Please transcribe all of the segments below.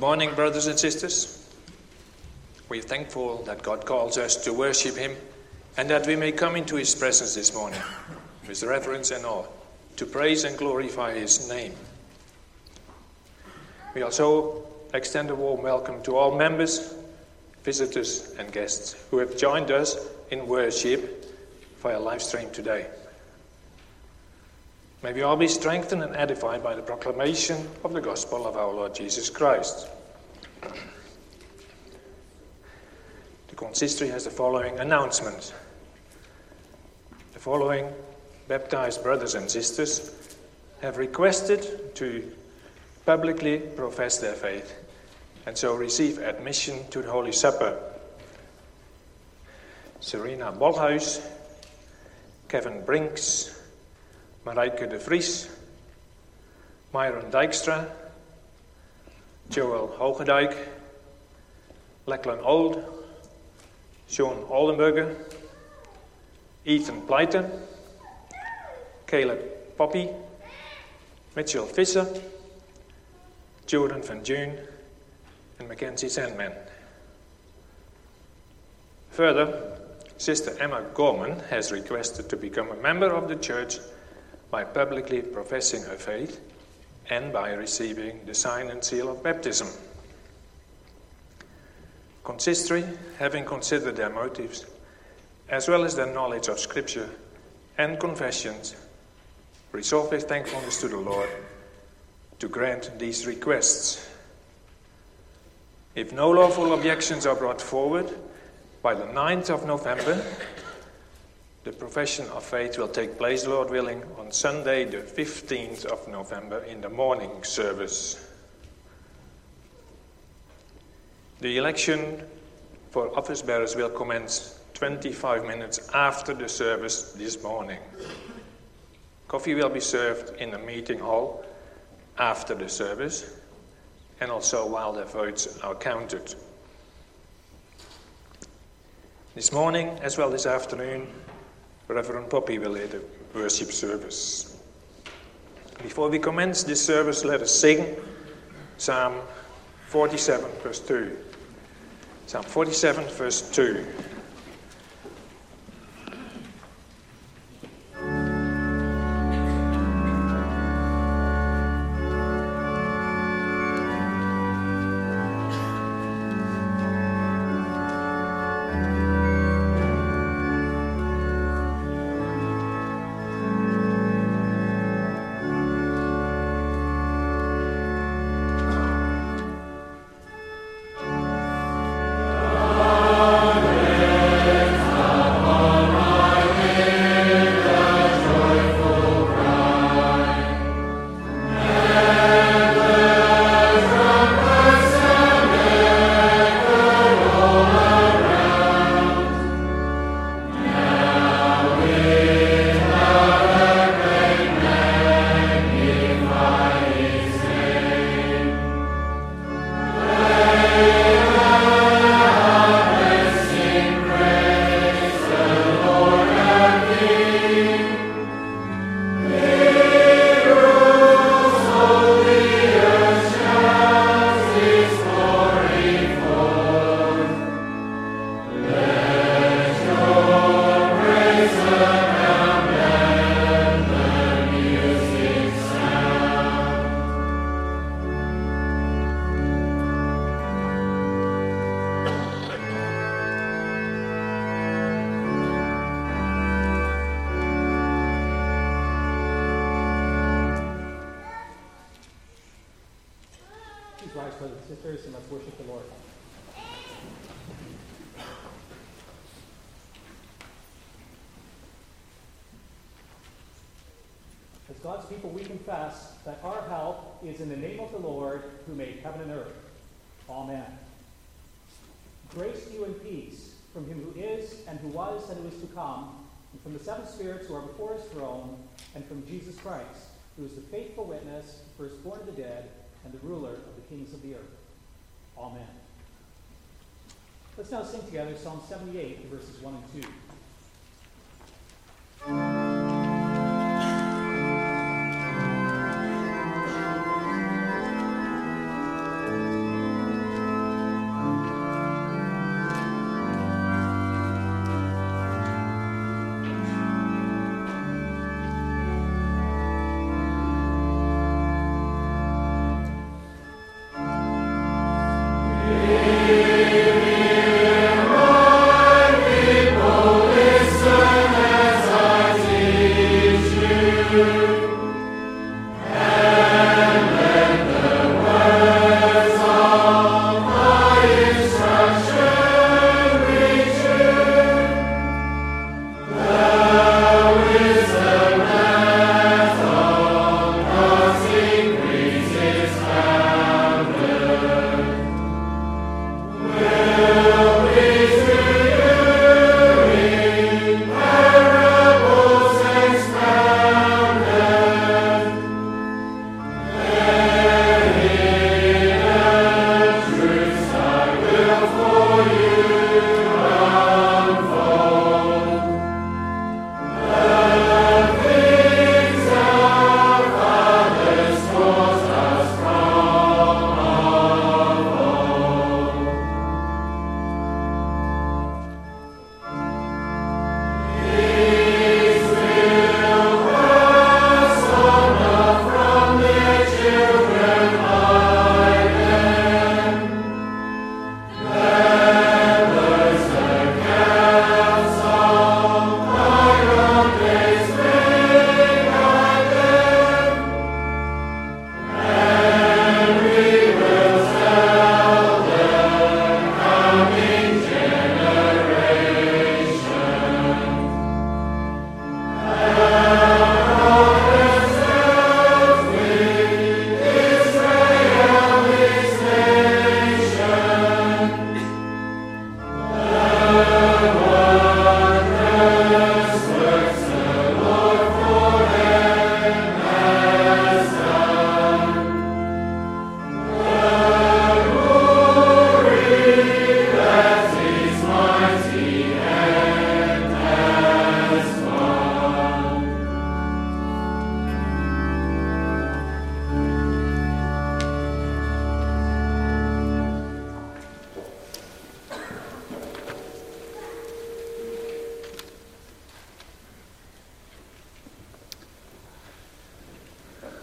morning, brothers and sisters. We are thankful that God calls us to worship Him and that we may come into His presence this morning with reverence and awe to praise and glorify His name. We also extend a warm welcome to all members, visitors and guests who have joined us in worship via live stream today. May we all be strengthened and edified by the proclamation of the gospel of our Lord Jesus Christ. The consistory has the following announcements. The following baptized brothers and sisters have requested to publicly profess their faith and so receive admission to the Holy Supper. Serena Bolhuis, Kevin Brinks, Marijke de Vries, Myron Dijkstra, Joel Hoogedijk, Lachlan Old, Sean Oldenburger, Ethan Pleiter, Caleb Poppy, Mitchell Visser, Jordan van June, and Mackenzie Sandman. Further, Sister Emma Gorman has requested to become a member of the church by publicly professing her faith and by receiving the sign and seal of baptism. Consistory, having considered their motives, as well as their knowledge of Scripture and confessions, resolve with thankfulness to the Lord to grant these requests. If no lawful objections are brought forward, by the 9th of November, the profession of faith will take place, Lord willing, on Sunday the 15th of November in the morning service. The election for office bearers will commence 25 minutes after the service this morning. Coffee will be served in the meeting hall after the service and also while the votes are counted. This morning, as well this afternoon, Reverend Poppy will lead the worship service. Before we commence this service, let us sing Psalm 47, verse 2. Psalm 47, verse 2. God's people, we confess that our help is in the name of the Lord who made heaven and earth. Amen. Grace to you and peace from him who is and who was and who is to come, and from the seven spirits who are before his throne, and from Jesus Christ, who is the faithful witness, firstborn of the dead, and the ruler of the kings of the earth. Amen. Let's now sing together Psalm 78, verses 1 and 2.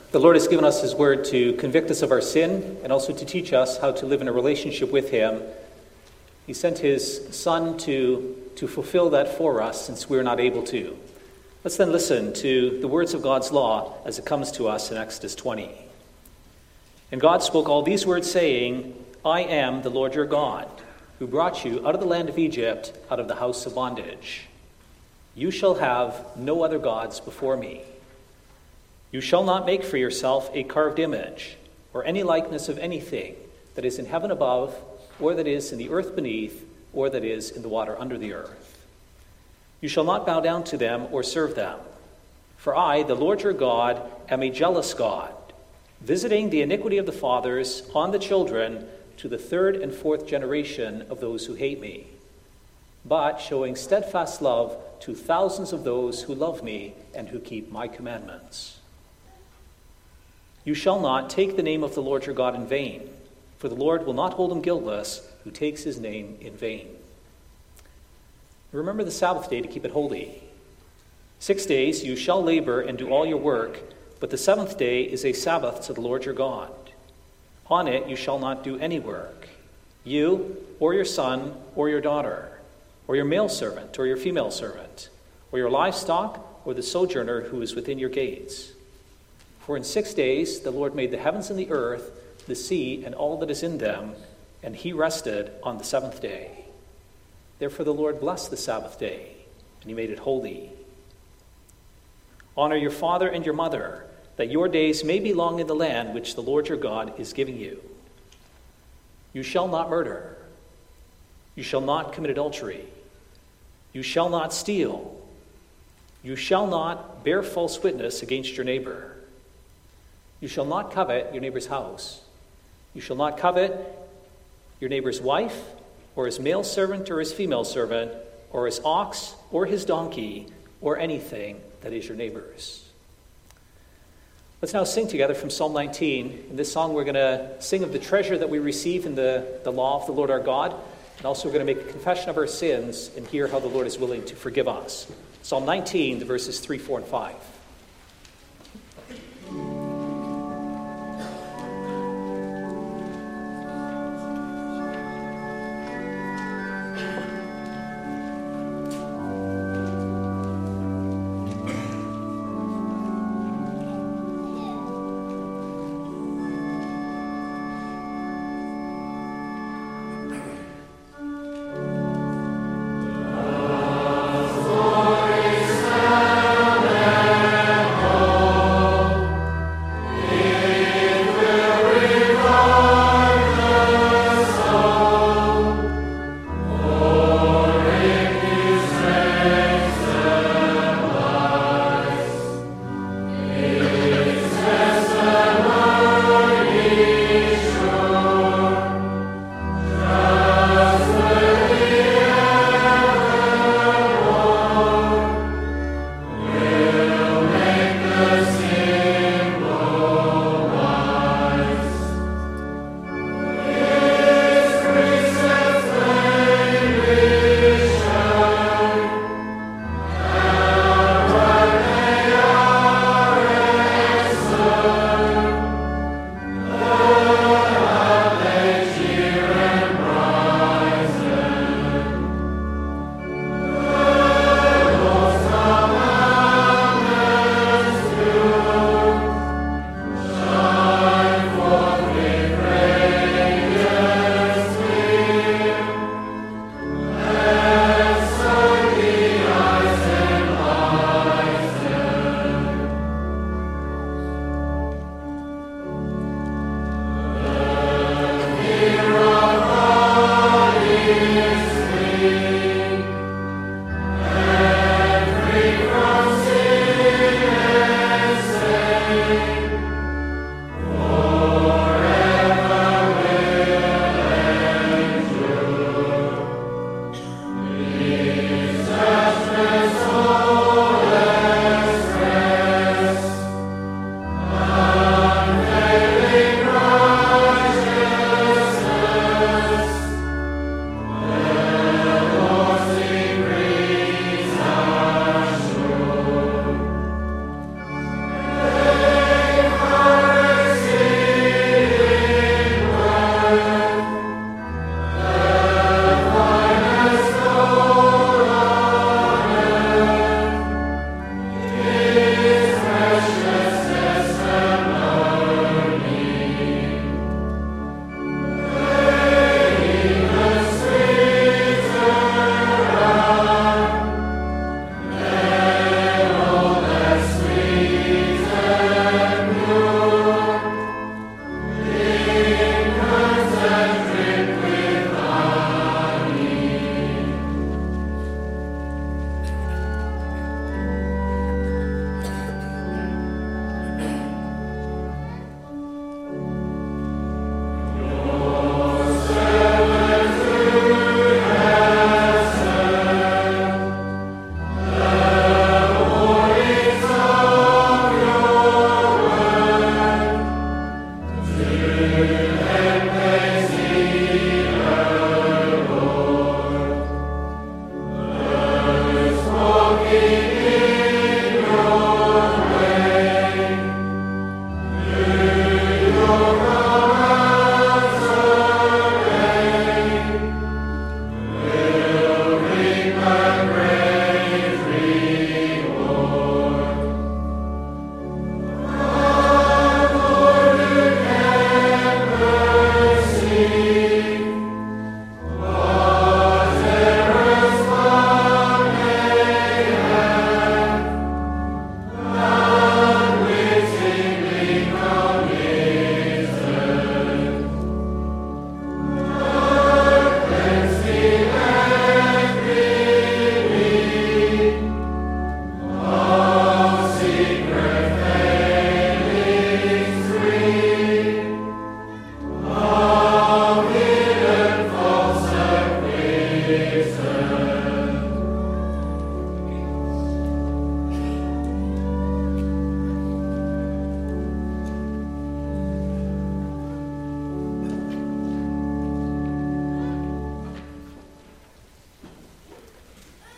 The Lord has given us his word to convict us of our sin and also to teach us how to live in a relationship with him. He sent his Son to fulfill that for us since we're not able to. Let's then listen to the words of God's law as it comes to us in Exodus 20. And God spoke all these words, saying, I am the Lord your God, who brought you out of the land of Egypt, out of the house of bondage. You shall have no other gods before me. You shall not make for yourself a carved image, or any likeness of anything that is in heaven above, or that is in the earth beneath, or that is in the water under the earth. You shall not bow down to them or serve them. For I, the Lord your God, am a jealous God, visiting the iniquity of the fathers on the children to the third and fourth generation of those who hate me, but showing steadfast love to thousands of those who love me and who keep my commandments. You shall not take the name of the Lord your God in vain, for the Lord will not hold him guiltless who takes his name in vain. Remember the Sabbath day to keep it holy. 6 days you shall labor and do all your work, but the seventh day is a Sabbath to the Lord your God. On it you shall not do any work, you or your son or your daughter, or your male servant or your female servant, or your livestock or the sojourner who is within your gates. For in 6 days the Lord made the heavens and the earth, the sea, and all that is in them, and he rested on the seventh day. Therefore the Lord blessed the Sabbath day, and he made it holy. Honor your father and your mother, that your days may be long in the land which the Lord your God is giving you. You shall not murder. You shall not commit adultery. You shall not steal. You shall not bear false witness against your neighbor. You shall not covet your neighbor's house. You shall not covet your neighbor's wife, or his male servant, or his female servant, or his ox, or his donkey, or anything that is your neighbor's. Let's now sing together from Psalm 19. In this song, we're going to sing of the treasure that we receive in the law of the Lord our God, and also we're going to make a confession of our sins and hear how the Lord is willing to forgive us. Psalm 19, the verses 3, 4, and 5.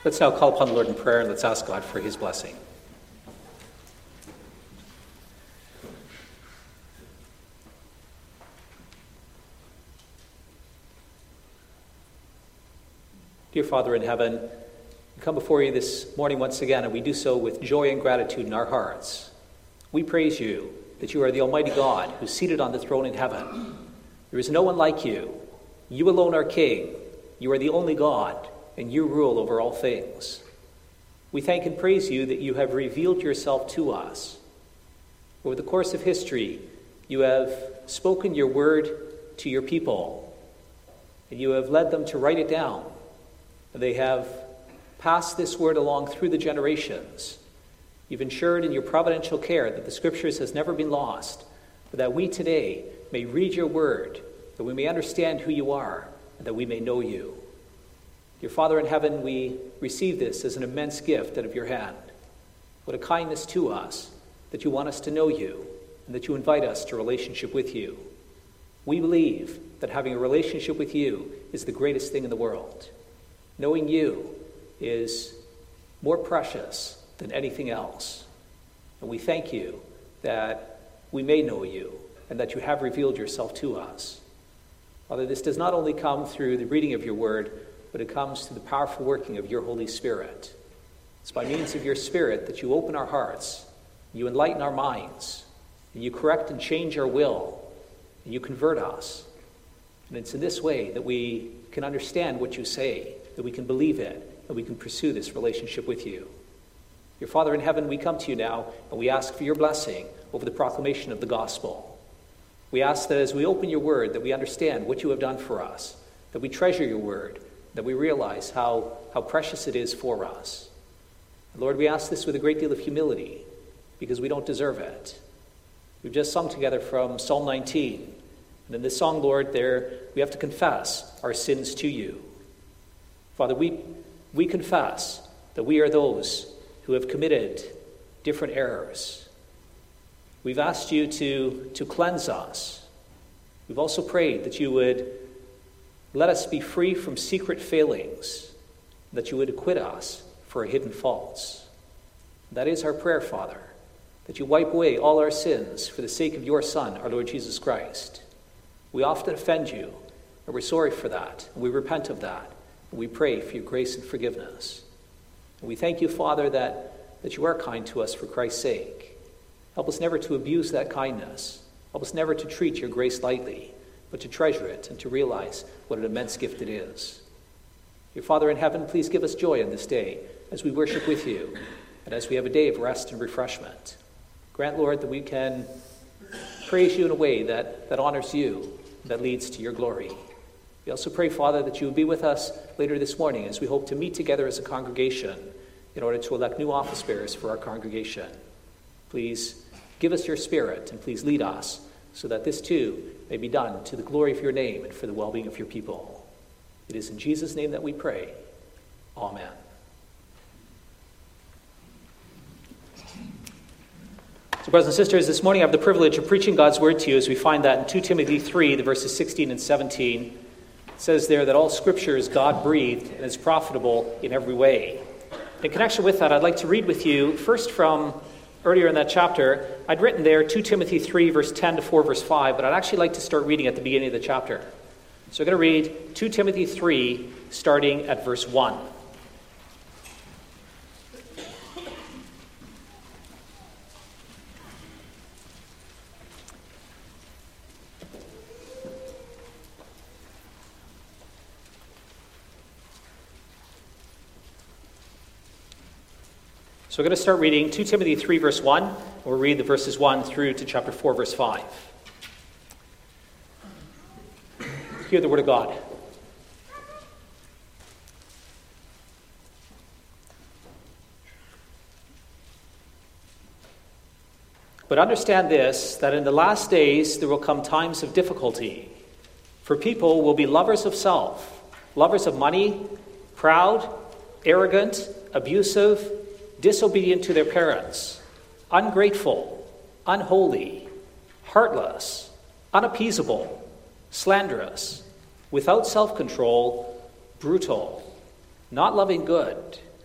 Let's now call upon the Lord in prayer, and let's ask God for his blessing. Dear Father in heaven, we come before you this morning once again, and we do so with joy and gratitude in our hearts. We praise you that you are the Almighty God who's seated on the throne in heaven. There is no one like you. You alone are King. You are the only God, and you rule over all things. We thank and praise you that you have revealed yourself to us. Over the course of history, you have spoken your word to your people, and you have led them to write it down. And they have passed this word along through the generations. You've ensured in your providential care that the Scriptures has never been lost, but that we today may read your word, that we may understand who you are, and that we may know you. Dear Father in heaven, we receive this as an immense gift out of your hand. What a kindness to us that you want us to know you and that you invite us to relationship with you. We believe that having a relationship with you is the greatest thing in the world. Knowing you is more precious than anything else. And we thank you that we may know you and that you have revealed yourself to us. Father, this does not only come through the reading of your word, but it comes through the powerful working of your Holy Spirit. It's by means of your Spirit that you open our hearts, you enlighten our minds, and you correct and change our will, and you convert us. And it's in this way that we can understand what you say, that we can believe it, and we can pursue this relationship with you. Your Father in heaven, we come to you now, and we ask for your blessing over the proclamation of the gospel. We ask that as we open your word, that we understand what you have done for us, that we treasure your word, that we realize how precious it is for us. Lord, we ask this with a great deal of humility because we don't deserve it. We've just sung together from Psalm 19. And in this song, Lord, there we have to confess our sins to you. Father, we confess that we are those who have committed different errors. We've asked you to cleanse us. We've also prayed that you would let us be free from secret failings, that you would acquit us for hidden faults. That is our prayer, Father, that you wipe away all our sins for the sake of your Son, our Lord Jesus Christ. We often offend you, and we're sorry for that, and we repent of that, and we pray for your grace and forgiveness. And we thank you, Father, that you are kind to us for Christ's sake. Help us never to abuse that kindness. Help us never to treat your grace lightly, but to treasure it and to realize what an immense gift it is. Your Father in heaven, please give us joy on this day as we worship with you and as we have a day of rest and refreshment. Grant, Lord, that we can praise you in a way that honors you, that leads to your glory. We also pray, Father, that you will be with us later this morning as we hope to meet together as a congregation in order to elect new office bearers for our congregation. Please give us your Spirit and please lead us so that this too may be done to the glory of your name and for the well-being of your people. It is in Jesus' name that we pray. Amen. So, brothers and sisters, this morning I have the privilege of preaching God's word to you as we find that in 2 Timothy 3, the verses 16 and 17. It says there that all Scripture is God-breathed and is profitable in every way. In connection with that, I'd like to read with you first from earlier in that chapter. I'd written there 2 Timothy 3, verse 10 to 4, verse 5, but I'd actually like to start reading at the beginning of the chapter. So I'm going to read 2 Timothy 3, starting at verse 1. So we're going to start reading 2 Timothy 3, verse 1. We'll read the verses 1 through to chapter 4, verse 5. Hear the word of God. But understand this, that in the last days there will come times of difficulty. For people will be lovers of self, lovers of money, proud, arrogant, abusive, disobedient to their parents, ungrateful, unholy, heartless, unappeasable, slanderous, without self-control, brutal, not loving good,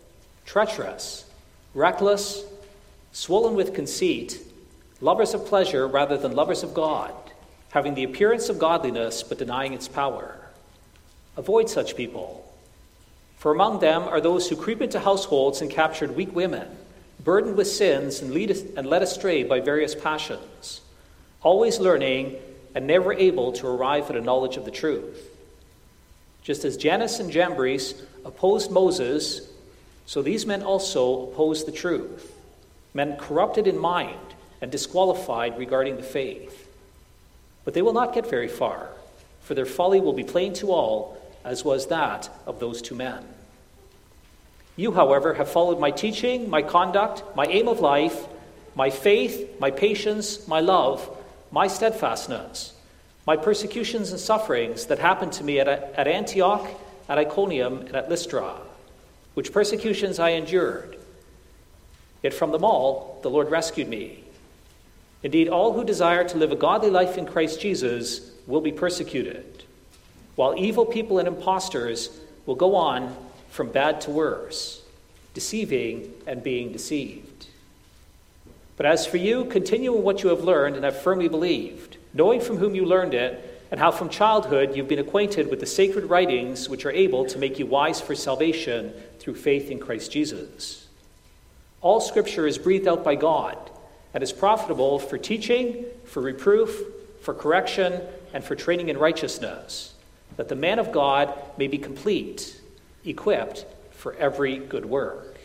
treacherous, reckless, swollen with conceit, lovers of pleasure rather than lovers of God, having the appearance of godliness but denying its power. Avoid such people. For among them are those who creep into households and capture weak women, burdened with sins and led astray by various passions, always learning and never able to arrive at a knowledge of the truth. Just as Jannes and Jambres opposed Moses, so these men also opposed the truth, men corrupted in mind and disqualified regarding the faith. But they will not get very far, for their folly will be plain to all, as was that of those two men. You, however, have followed my teaching, my conduct, my aim of life, my faith, my patience, my love, my steadfastness, my persecutions and sufferings that happened to me at Antioch, at Iconium, and at Lystra, which persecutions I endured. Yet from them all the Lord rescued me. Indeed, all who desire to live a godly life in Christ Jesus will be persecuted, while evil people and impostors will go on from bad to worse, deceiving and being deceived. But as for you, continue in what you have learned and have firmly believed, knowing from whom you learned it, and how from childhood you've been acquainted with the sacred writings which are able to make you wise for salvation through faith in Christ Jesus. All Scripture is breathed out by God and is profitable for teaching, for reproof, for correction, and for training in righteousness, that the man of God may be complete, equipped for every good work.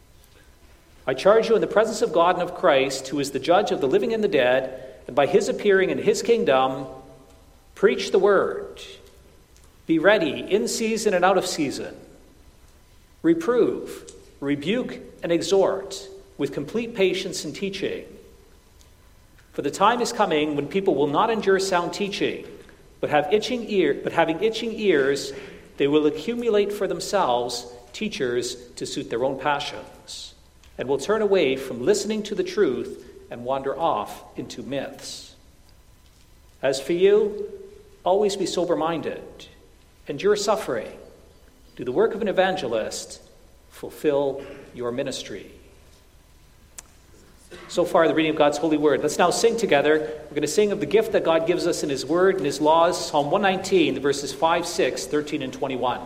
I charge you in the presence of God and of Christ, who is the judge of the living and the dead, and by his appearing in his kingdom, preach the word. Be ready in season and out of season. Reprove, rebuke, and exhort with complete patience and teaching. For the time is coming when people will not endure sound teaching, but having itching ears, they will accumulate for themselves teachers to suit their own passions, and will turn away from listening to the truth and wander off into myths. As for you, always be sober-minded, endure suffering, do the work of an evangelist, fulfill your ministry. So far, the reading of God's holy word. Let's now sing together. We're going to sing of the gift that God gives us in his word and his laws. Psalm 119, the verses 5, 6, 13, and 21.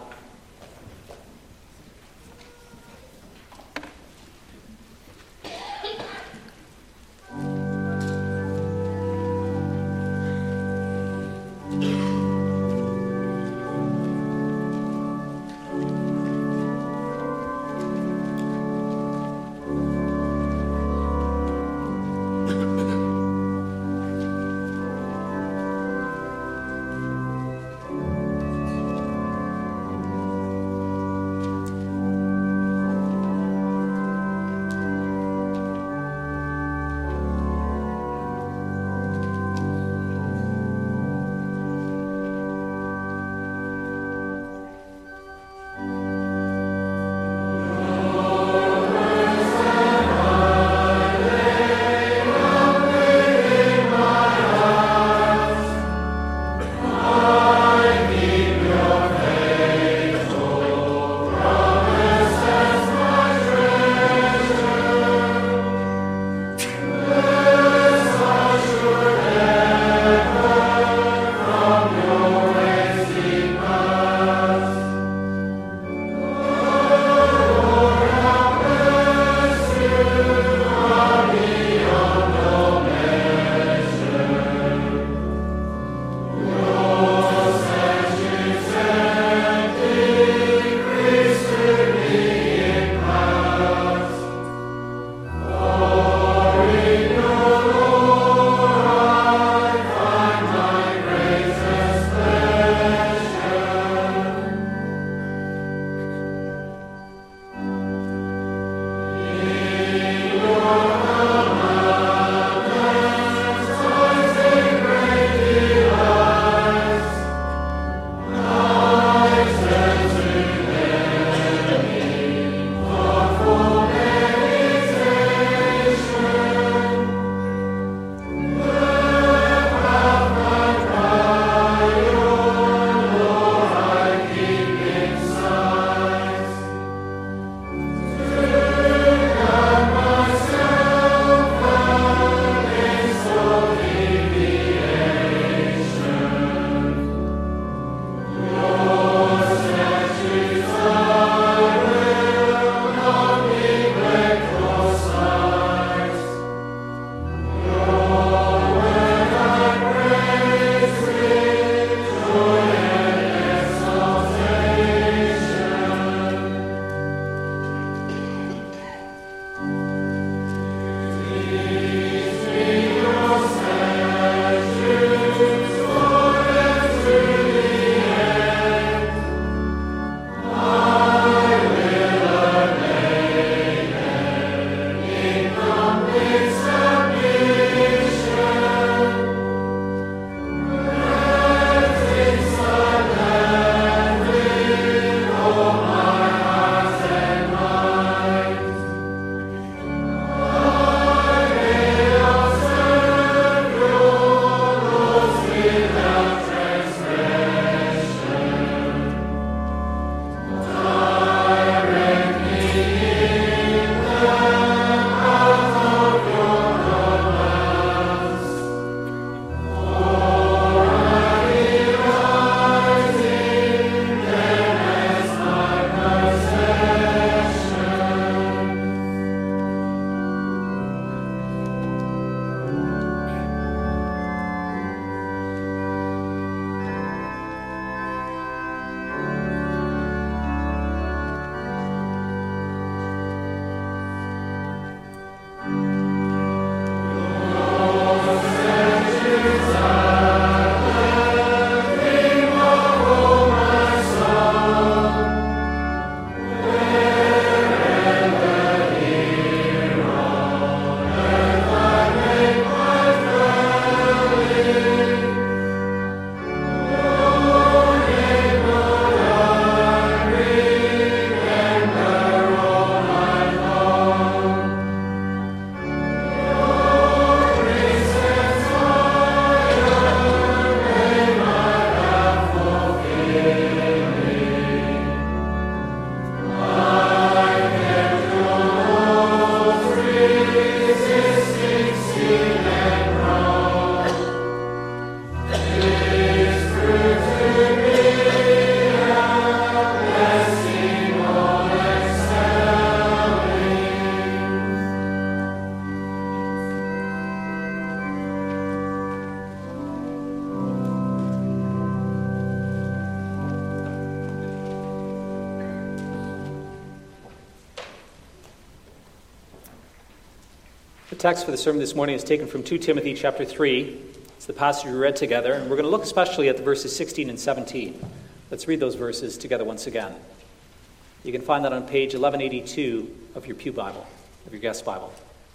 text for the sermon this morning is taken from 2 Timothy chapter 3. It's the passage we read together, and we're going to look especially at the verses 16 and 17. Let's read those verses together once again. You can find that on page 1182 of your Pew Bible, of your guest Bible.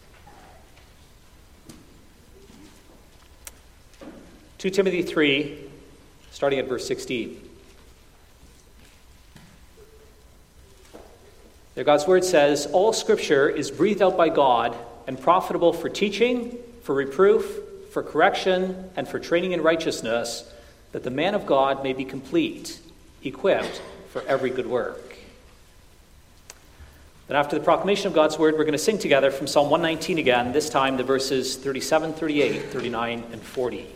2 Timothy 3, starting at verse 16. There God's word says, "All Scripture is breathed out by God and profitable for teaching, for reproof, for correction, and for training in righteousness, that the man of God may be complete, equipped for every good work." Then after the proclamation of God's word, we're going to sing together from Psalm 119 again, this time the verses 37, 38, 39, and 40.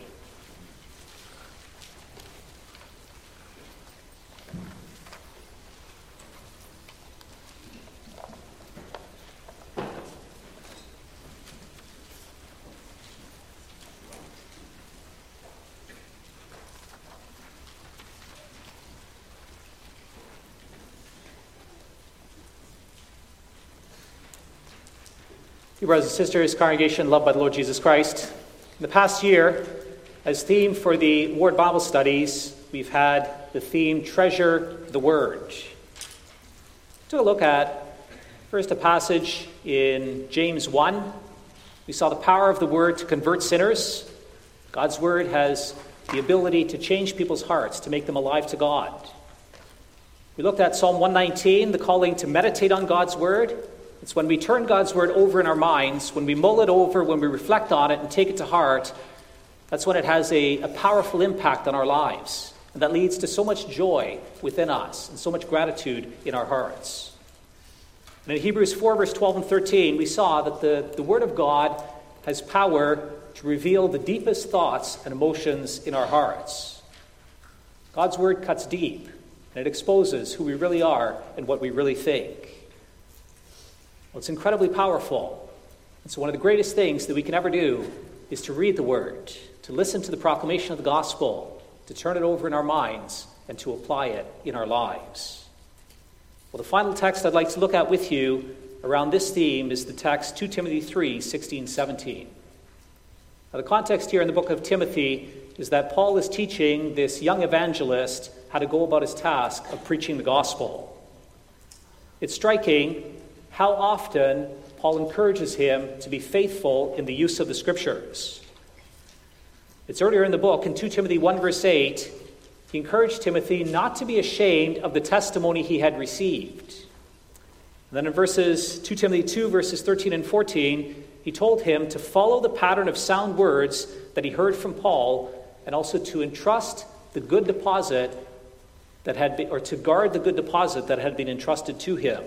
You brothers and sisters, congregation loved by the Lord Jesus Christ. In the past year, as theme for the Ward Bible studies, we've had the theme, Treasure the Word. Took a look at first a passage in James 1. We saw the power of the Word to convert sinners. God's Word has the ability to change people's hearts, to make them alive to God. We looked at Psalm 119, the calling to meditate on God's Word. It's when we turn God's word over in our minds, when we mull it over, when we reflect on it and take it to heart, that's when it has a powerful impact on our lives. And that leads to so much joy within us and so much gratitude in our hearts. And in Hebrews 4, verse 12 and 13, we saw that the word of God has power to reveal the deepest thoughts and emotions in our hearts. God's word cuts deep, and it exposes who we really are and what we really think. Well, it's incredibly powerful. And so one of the greatest things that we can ever do is to read the Word, to listen to the proclamation of the gospel, to turn it over in our minds, and to apply it in our lives. Well, the final text I'd like to look at with you around this theme is the text 2 Timothy 3, 16, 17. Now, the context here in the book of Timothy is that Paul is teaching this young evangelist how to go about his task of preaching the gospel. It's striking how often Paul encourages him to be faithful in the use of the Scriptures. It's earlier in the book, in 2 Timothy 1, verse 8, he encouraged Timothy not to be ashamed of the testimony he had received. And then in 2 Timothy 2, verses 13 and 14, he told him to follow the pattern of sound words that he heard from Paul, and also to entrust the good deposit that had been, or to guard the good deposit that had been entrusted to him.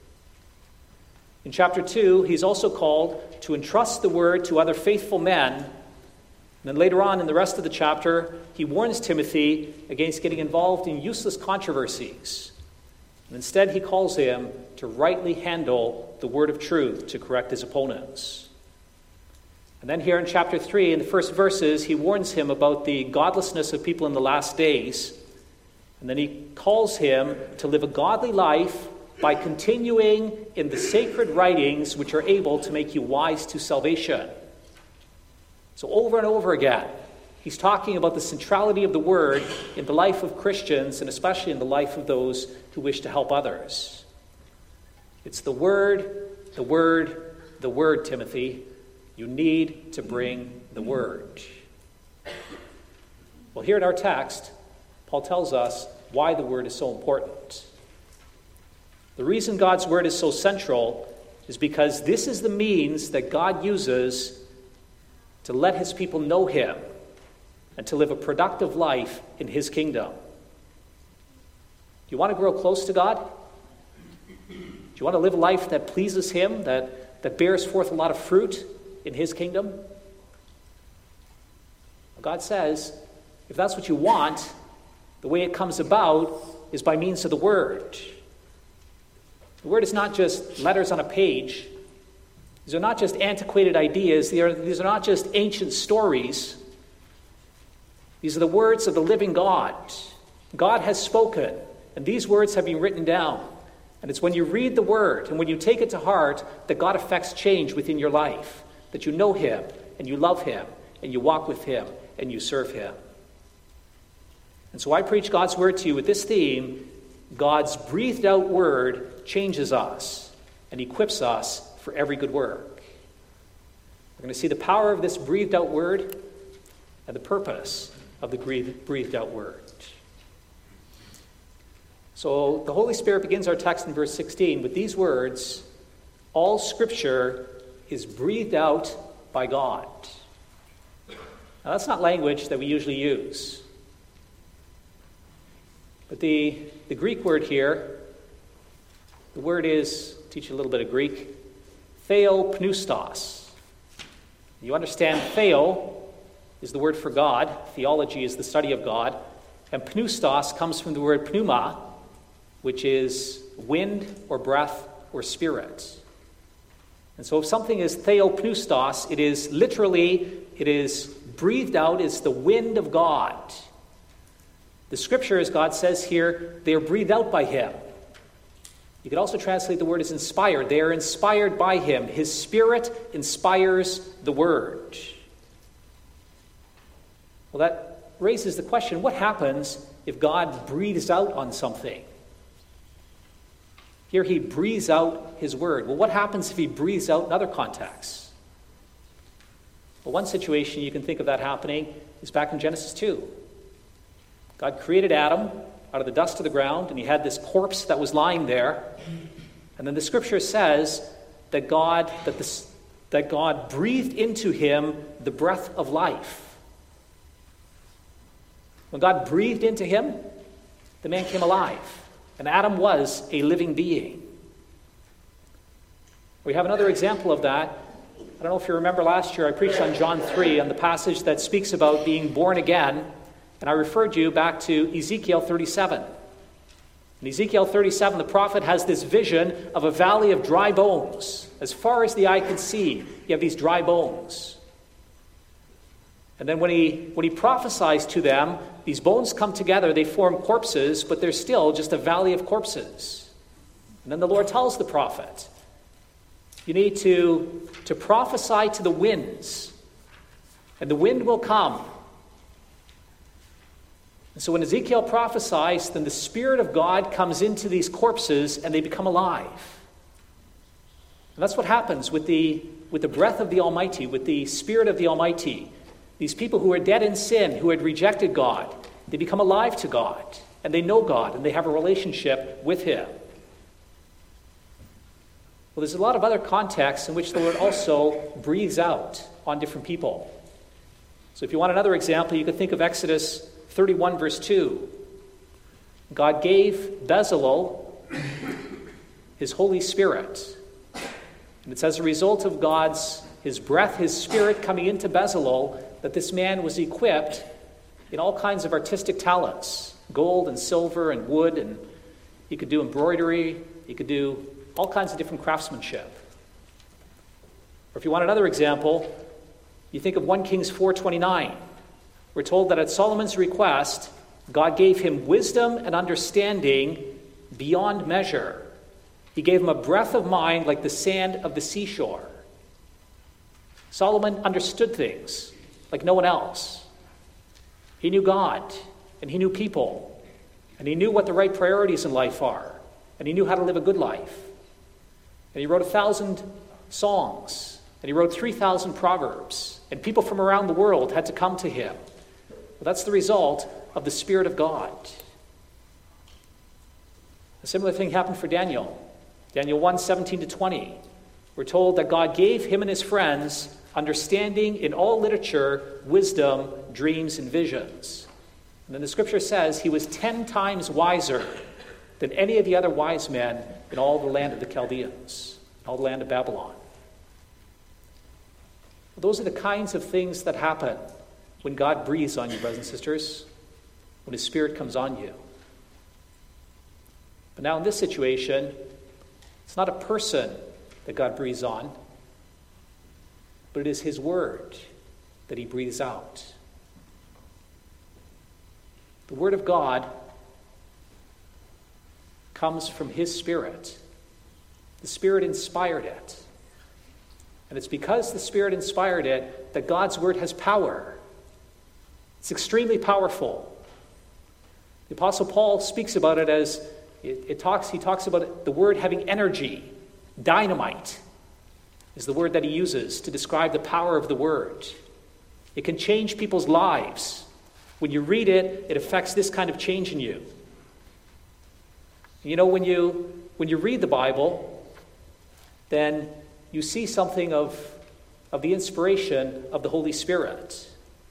In chapter 2, he's also called to entrust the word to other faithful men. And then later on in the rest of the chapter, he warns Timothy against getting involved in useless controversies. And instead, he calls him to rightly handle the word of truth to correct his opponents. And then here in chapter 3, in the first verses, he warns him about the godlessness of people in the last days. And then he calls him to live a godly life by continuing in the sacred writings which are able to make you wise to salvation. So over and over again, he's talking about the centrality of the Word in the life of Christians, and especially in the life of those who wish to help others. It's the Word, the Word, the Word, Timothy. You need to bring the Word. Well, here in our text, Paul tells us why the Word is so important. The reason God's Word is so central is because this is the means that God uses to let His people know Him and to live a productive life in His kingdom. Do you want to grow close to God? Do you want to live a life that pleases Him, that bears forth a lot of fruit in His kingdom? Well, God says, if that's what you want, the way it comes about is by means of the Word. The Word is not just letters on a page. These are not just antiquated ideas. These are not just ancient stories. These are the words of the living God. God has spoken, and these words have been written down. And it's when you read the Word and when you take it to heart that God affects change within your life, that you know him, and you love him, and you walk with him, and you serve him. And so I preach God's word to you with this theme: God's breathed out word changes us and equips us for every good work. We're going to see the power of this breathed out word and the purpose of the breathed out word. So the Holy Spirit begins our text in verse 16 with these words: all Scripture is breathed out by God. Now that's not language that we usually use. But the Greek word here, the word is, teach you a little bit of Greek, theopneustos. You understand theo is the word for God. Theology is the study of God. And pneustos comes from the word pneuma, which is wind or breath or spirit. And so if something is theopneustos, it is literally, it is breathed out, it's the wind of God. The Scripture, as God says here, they are breathed out by him. You could also translate the word as inspired. They are inspired by him. His Spirit inspires the word. Well, that raises the question, what happens if God breathes out on something? Here he breathes out his word. Well, what happens if he breathes out in other contexts? Well, one situation you can think of that happening is back in Genesis 2. God created Adam out of the dust of the ground, and he had this corpse that was lying there. And then the Scripture says that God breathed into him the breath of life. When God breathed into him, the man came alive. And Adam was a living being. We have another example of that. I don't know if you remember last year I preached on John 3, on the passage that speaks about being born again. And I referred you back to Ezekiel 37. In Ezekiel 37, the prophet has this vision of a valley of dry bones. As far as the eye can see, you have these dry bones. And then when he prophesies to them, these bones come together, they form corpses, but they're still just a valley of corpses. And then the Lord tells the prophet, you need to prophesy to the winds, and the wind will come. And so when Ezekiel prophesies, then the Spirit of God comes into these corpses and they become alive. And that's what happens with the breath of the Almighty, with the Spirit of the Almighty. These people who are dead in sin, who had rejected God, they become alive to God, and they know God, and they have a relationship with him. Well, there's a lot of other contexts in which the Lord also breathes out on different people. So if you want another example, you could think of Exodus 31, verse 2. God gave Bezalel his Holy Spirit. And it's as a result of his breath, his Spirit coming into Bezalel, that this man was equipped in all kinds of artistic talents, gold and silver and wood, and he could do embroidery, he could do all kinds of different craftsmanship. Or if you want another example, you think of 1 Kings 4:29. We're told that at Solomon's request, God gave him wisdom and understanding beyond measure. He gave him a breath of mind like the sand of the seashore. Solomon understood things like no one else. He knew God, and he knew people, and he knew what the right priorities in life are, and he knew how to live a good life. And he wrote 1,000 songs, and he wrote 3,000 proverbs, and people from around the world had to come to him. Well, that's the result of the Spirit of God. A similar thing happened for Daniel. Daniel 1:17-20. We're told that God gave him and his friends understanding in all literature, wisdom, dreams, and visions. And then the Scripture says he was 10 times wiser than any of the other wise men in all the land of the Chaldeans, all the land of Babylon. Those are the kinds of things that happen when God breathes on you, brothers and sisters, when his Spirit comes on you. But now in this situation, it's not a person that God breathes on, but it is his word that he breathes out. The word of God comes from his Spirit. The Spirit inspired it. And it's because the Spirit inspired it that God's word has power. It's extremely powerful. The Apostle Paul speaks about it as, he talks about the word having energy. Dynamite is the word that he uses to describe the power of the word. It can change people's lives. When you read it, it affects this kind of change in you. You know, when you read the Bible, then you see something of the inspiration of the Holy Spirit.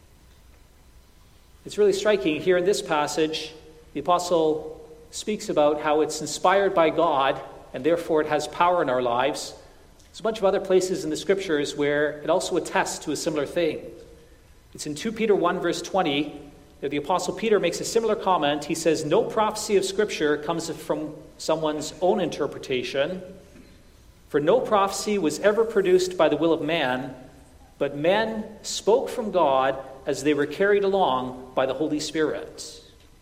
It's really striking. Here in this passage, the apostle speaks about how it's inspired by God, and therefore it has power in our lives. There's a bunch of other places in the Scriptures where it also attests to a similar thing. It's in 2 Peter 1, verse 20, that the apostle Peter makes a similar comment. He says, "No prophecy of Scripture comes from someone's own interpretation, for no prophecy was ever produced by the will of man, but men spoke from God as they were carried along by the Holy Spirit."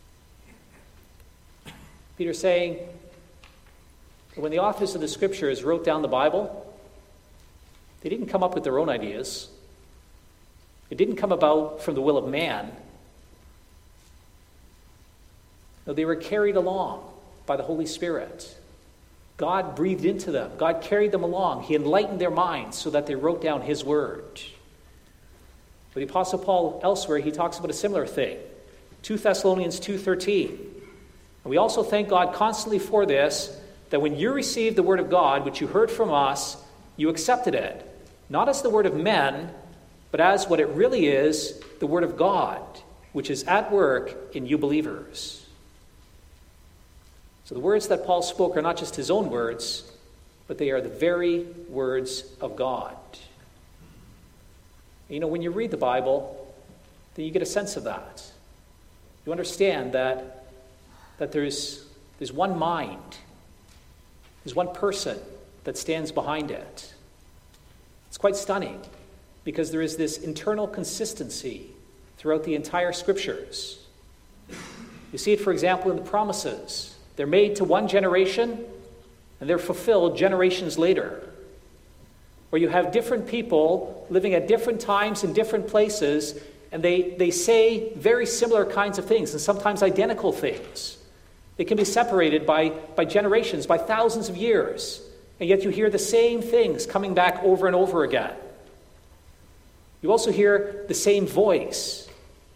Peter's saying that when the authors of the Scriptures wrote down the Bible, they didn't come up with their own ideas. It didn't come about from the will of man. No, they were carried along by the Holy Spirit. God breathed into them. God carried them along. He enlightened their minds so that they wrote down his word. But the Apostle Paul elsewhere, he talks about a similar thing. 2 Thessalonians 2:13. And we also thank God constantly for this, that when you received the word of God, which you heard from us, you accepted it, not as the word of men, but as what it really is, the word of God, which is at work in you believers. So the words that Paul spoke are not just his own words, but they are the very words of God. You know, when you read the Bible, then you get a sense of that. You understand that there's one mind, there's one person that stands behind it. It's quite stunning, because there is this internal consistency throughout the entire Scriptures. You see it, for example, in the promises. They're made to one generation, and they're fulfilled generations later. Where you have different people living at different times in different places, and they say very similar kinds of things, and sometimes identical things. They can be separated by generations, by thousands of years, and yet you hear the same things coming back over and over again. You also hear the same voice.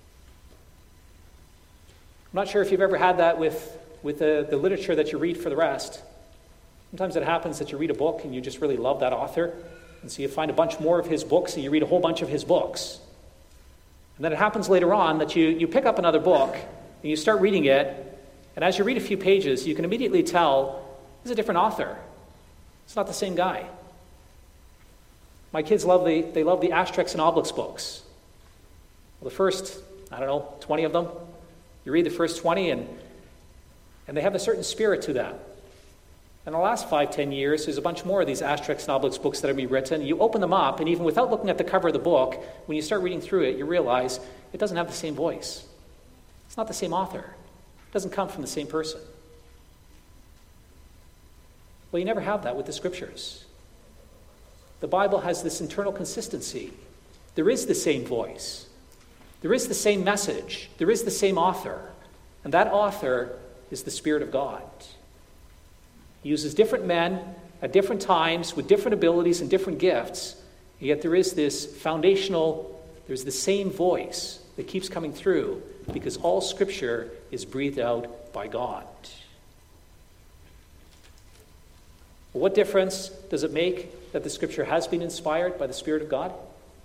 I'm not sure if you've ever had that with the literature that you read for the rest. Sometimes it happens that you read a book and you just really love that author, and so you find a bunch more of his books and you read a whole bunch of his books. And then it happens later on that you pick up another book and you start reading it, and as you read a few pages, you can immediately tell this is a different author. It's not the same guy. My kids love the Asterix and Obelix books. Well, the first, 20 of them, you read the first 20 and they have a certain spirit to them. In the last 5-10 years, there's a bunch more of these Asterix and Obelix books that have been written. You open them up, and even without looking at the cover of the book, when you start reading through it, you realize it doesn't have the same voice. It's not the same author. It doesn't come from the same person. Well, you never have that with the Scriptures. The Bible has this internal consistency. There is the same voice. There is the same message. There is the same author. And that author is the Spirit of God. He uses different men at different times with different abilities and different gifts, yet there is this there's the same voice that keeps coming through, because all Scripture is breathed out by God. Well, what difference does it make that the Scripture has been inspired by the Spirit of God?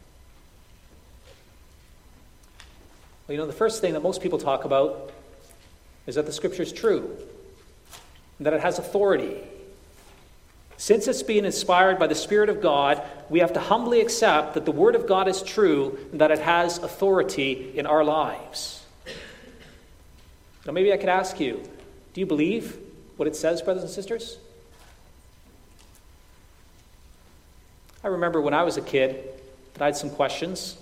Well, the first thing that most people talk about is that the Scripture is true, and that it has authority. Since it's being inspired by the Spirit of God, we have to humbly accept that the Word of God is true and that it has authority in our lives. Now, maybe I could ask you, do you believe what it says, brothers and sisters? I remember when I was a kid that I had some questions.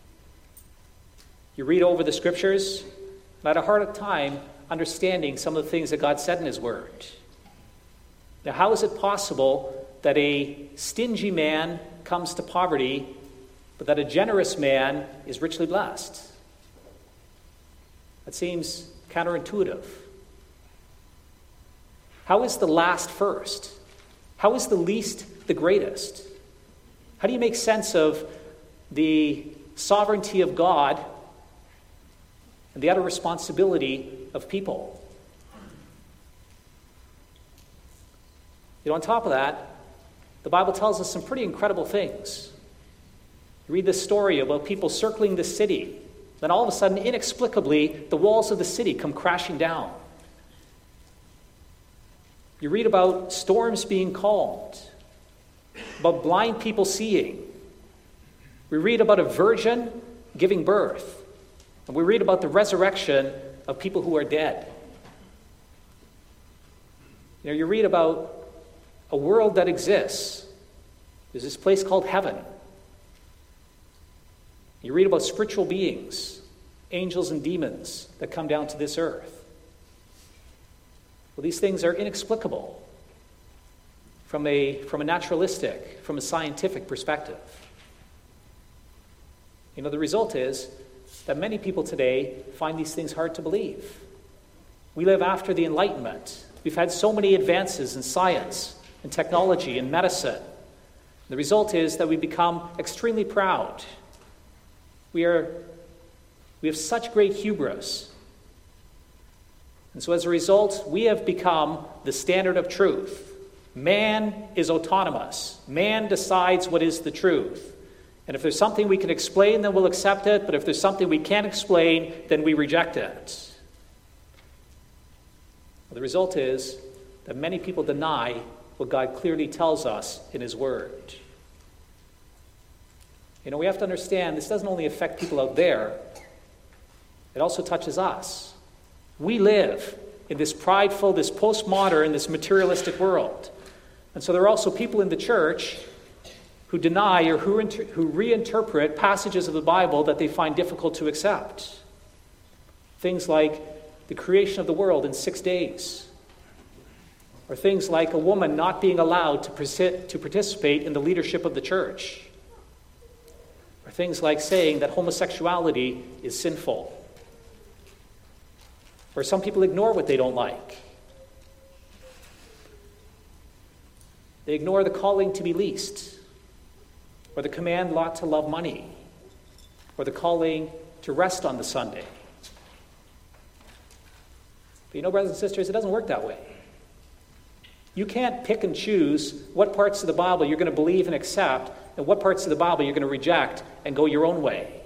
You read over the Scriptures, and I had a hard time understanding some of the things that God said in His Word. Now, how is it possible that a stingy man comes to poverty, but that a generous man is richly blessed. That seems counterintuitive. How is the last first? How is the least the greatest? How do you make sense of the sovereignty of God and the utter responsibility of people? On top of that, the Bible tells us some pretty incredible things. You read this story about people circling the city. Then all of a sudden, inexplicably, the walls of the city come crashing down. You read about storms being calmed, about blind people seeing. We read about a virgin giving birth. And we read about the resurrection of people who are dead. You read about a world that exists. There's this place called heaven. You read about spiritual beings, angels and demons that come down to this earth. Well, these things are inexplicable from a naturalistic, from a scientific perspective. The result is that many people today find these things hard to believe. We live after the Enlightenment. We've had so many advances in science and technology and medicine. The result is that we become extremely proud. We have such great hubris. And so as a result, we have become the standard of truth. Man is autonomous. Man decides what is the truth. And if there's something we can explain, then we'll accept it. But if there's something we can't explain, then we reject it. Well, the result is that many people deny what God clearly tells us in His Word. We have to understand this doesn't only affect people out there, it also touches us. We live in this prideful, this postmodern, this materialistic world. And so there are also people in the church who deny or who reinterpret passages of the Bible that they find difficult to accept. Things like the creation of the world in 6 days. Or things like a woman not being allowed to participate in the leadership of the church. Or things like saying that homosexuality is sinful. Or some people ignore what they don't like. They ignore the calling to be least, or the command not to love money, or the calling to rest on the Sunday. But brothers and sisters, it doesn't work that way. You can't pick and choose what parts of the Bible you're going to believe and accept and what parts of the Bible you're going to reject and go your own way.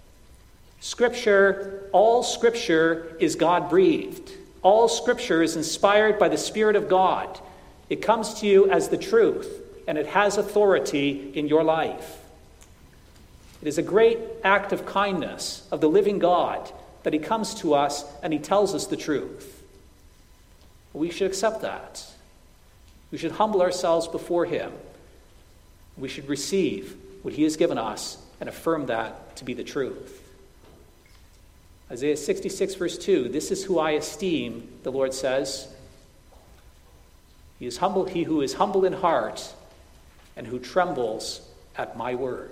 All Scripture is God-breathed. All Scripture is inspired by the Spirit of God. It comes to you as the truth, and it has authority in your life. It is a great act of kindness of the living God that He comes to us and He tells us the truth. We should accept that. We should humble ourselves before Him. We should receive what He has given us and affirm that to be the truth. Isaiah 66, verse 2, "This is who I esteem," the Lord says. He who is humble in heart and who trembles at my word.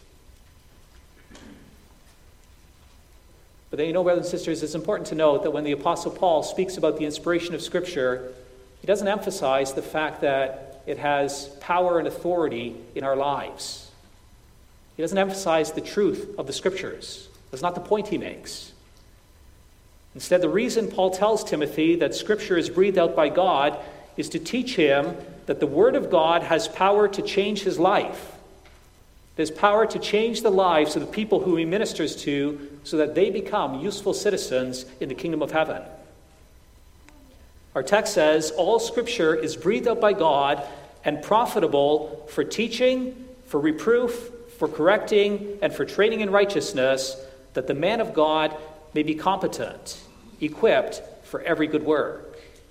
But then, brothers and sisters, it's important to note that when the Apostle Paul speaks about the inspiration of Scripture, he doesn't emphasize the fact that it has power and authority in our lives. He doesn't emphasize the truth of the Scriptures. That's not the point he makes. Instead, the reason Paul tells Timothy that Scripture is breathed out by God is to teach him that the Word of God has power to change his life. It has power to change the lives of the people who he ministers to so that they become useful citizens in the kingdom of heaven. Our text says, all Scripture is breathed out by God and profitable for teaching, for reproof, for correcting, and for training in righteousness, that the man of God may be competent, equipped for every good work.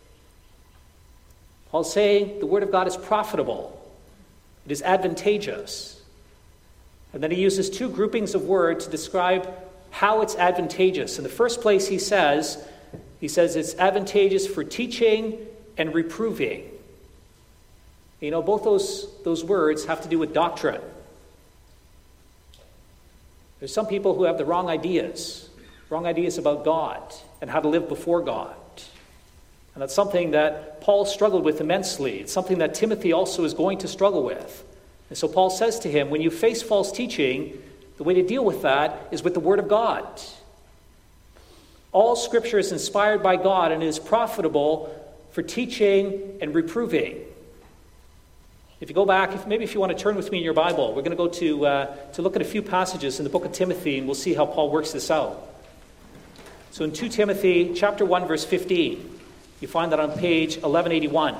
Paul's saying the Word of God is profitable. It is advantageous. And then he uses two groupings of words to describe how it's advantageous. In the first place, he says it's advantageous for teaching and reproving. Both those words have to do with doctrine. There's some people who have the wrong ideas about God and how to live before God. And that's something that Paul struggled with immensely. It's something that Timothy also is going to struggle with. And so Paul says to him, when you face false teaching, the way to deal with that is with the Word of God. All Scripture is inspired by God and is profitable for teaching and reproving. If you go back, if you want to turn with me in your Bible, we're going to go to look at a few passages in the book of Timothy, and we'll see how Paul works this out. So in 2 Timothy chapter 1, verse 15, you find that on page 1181.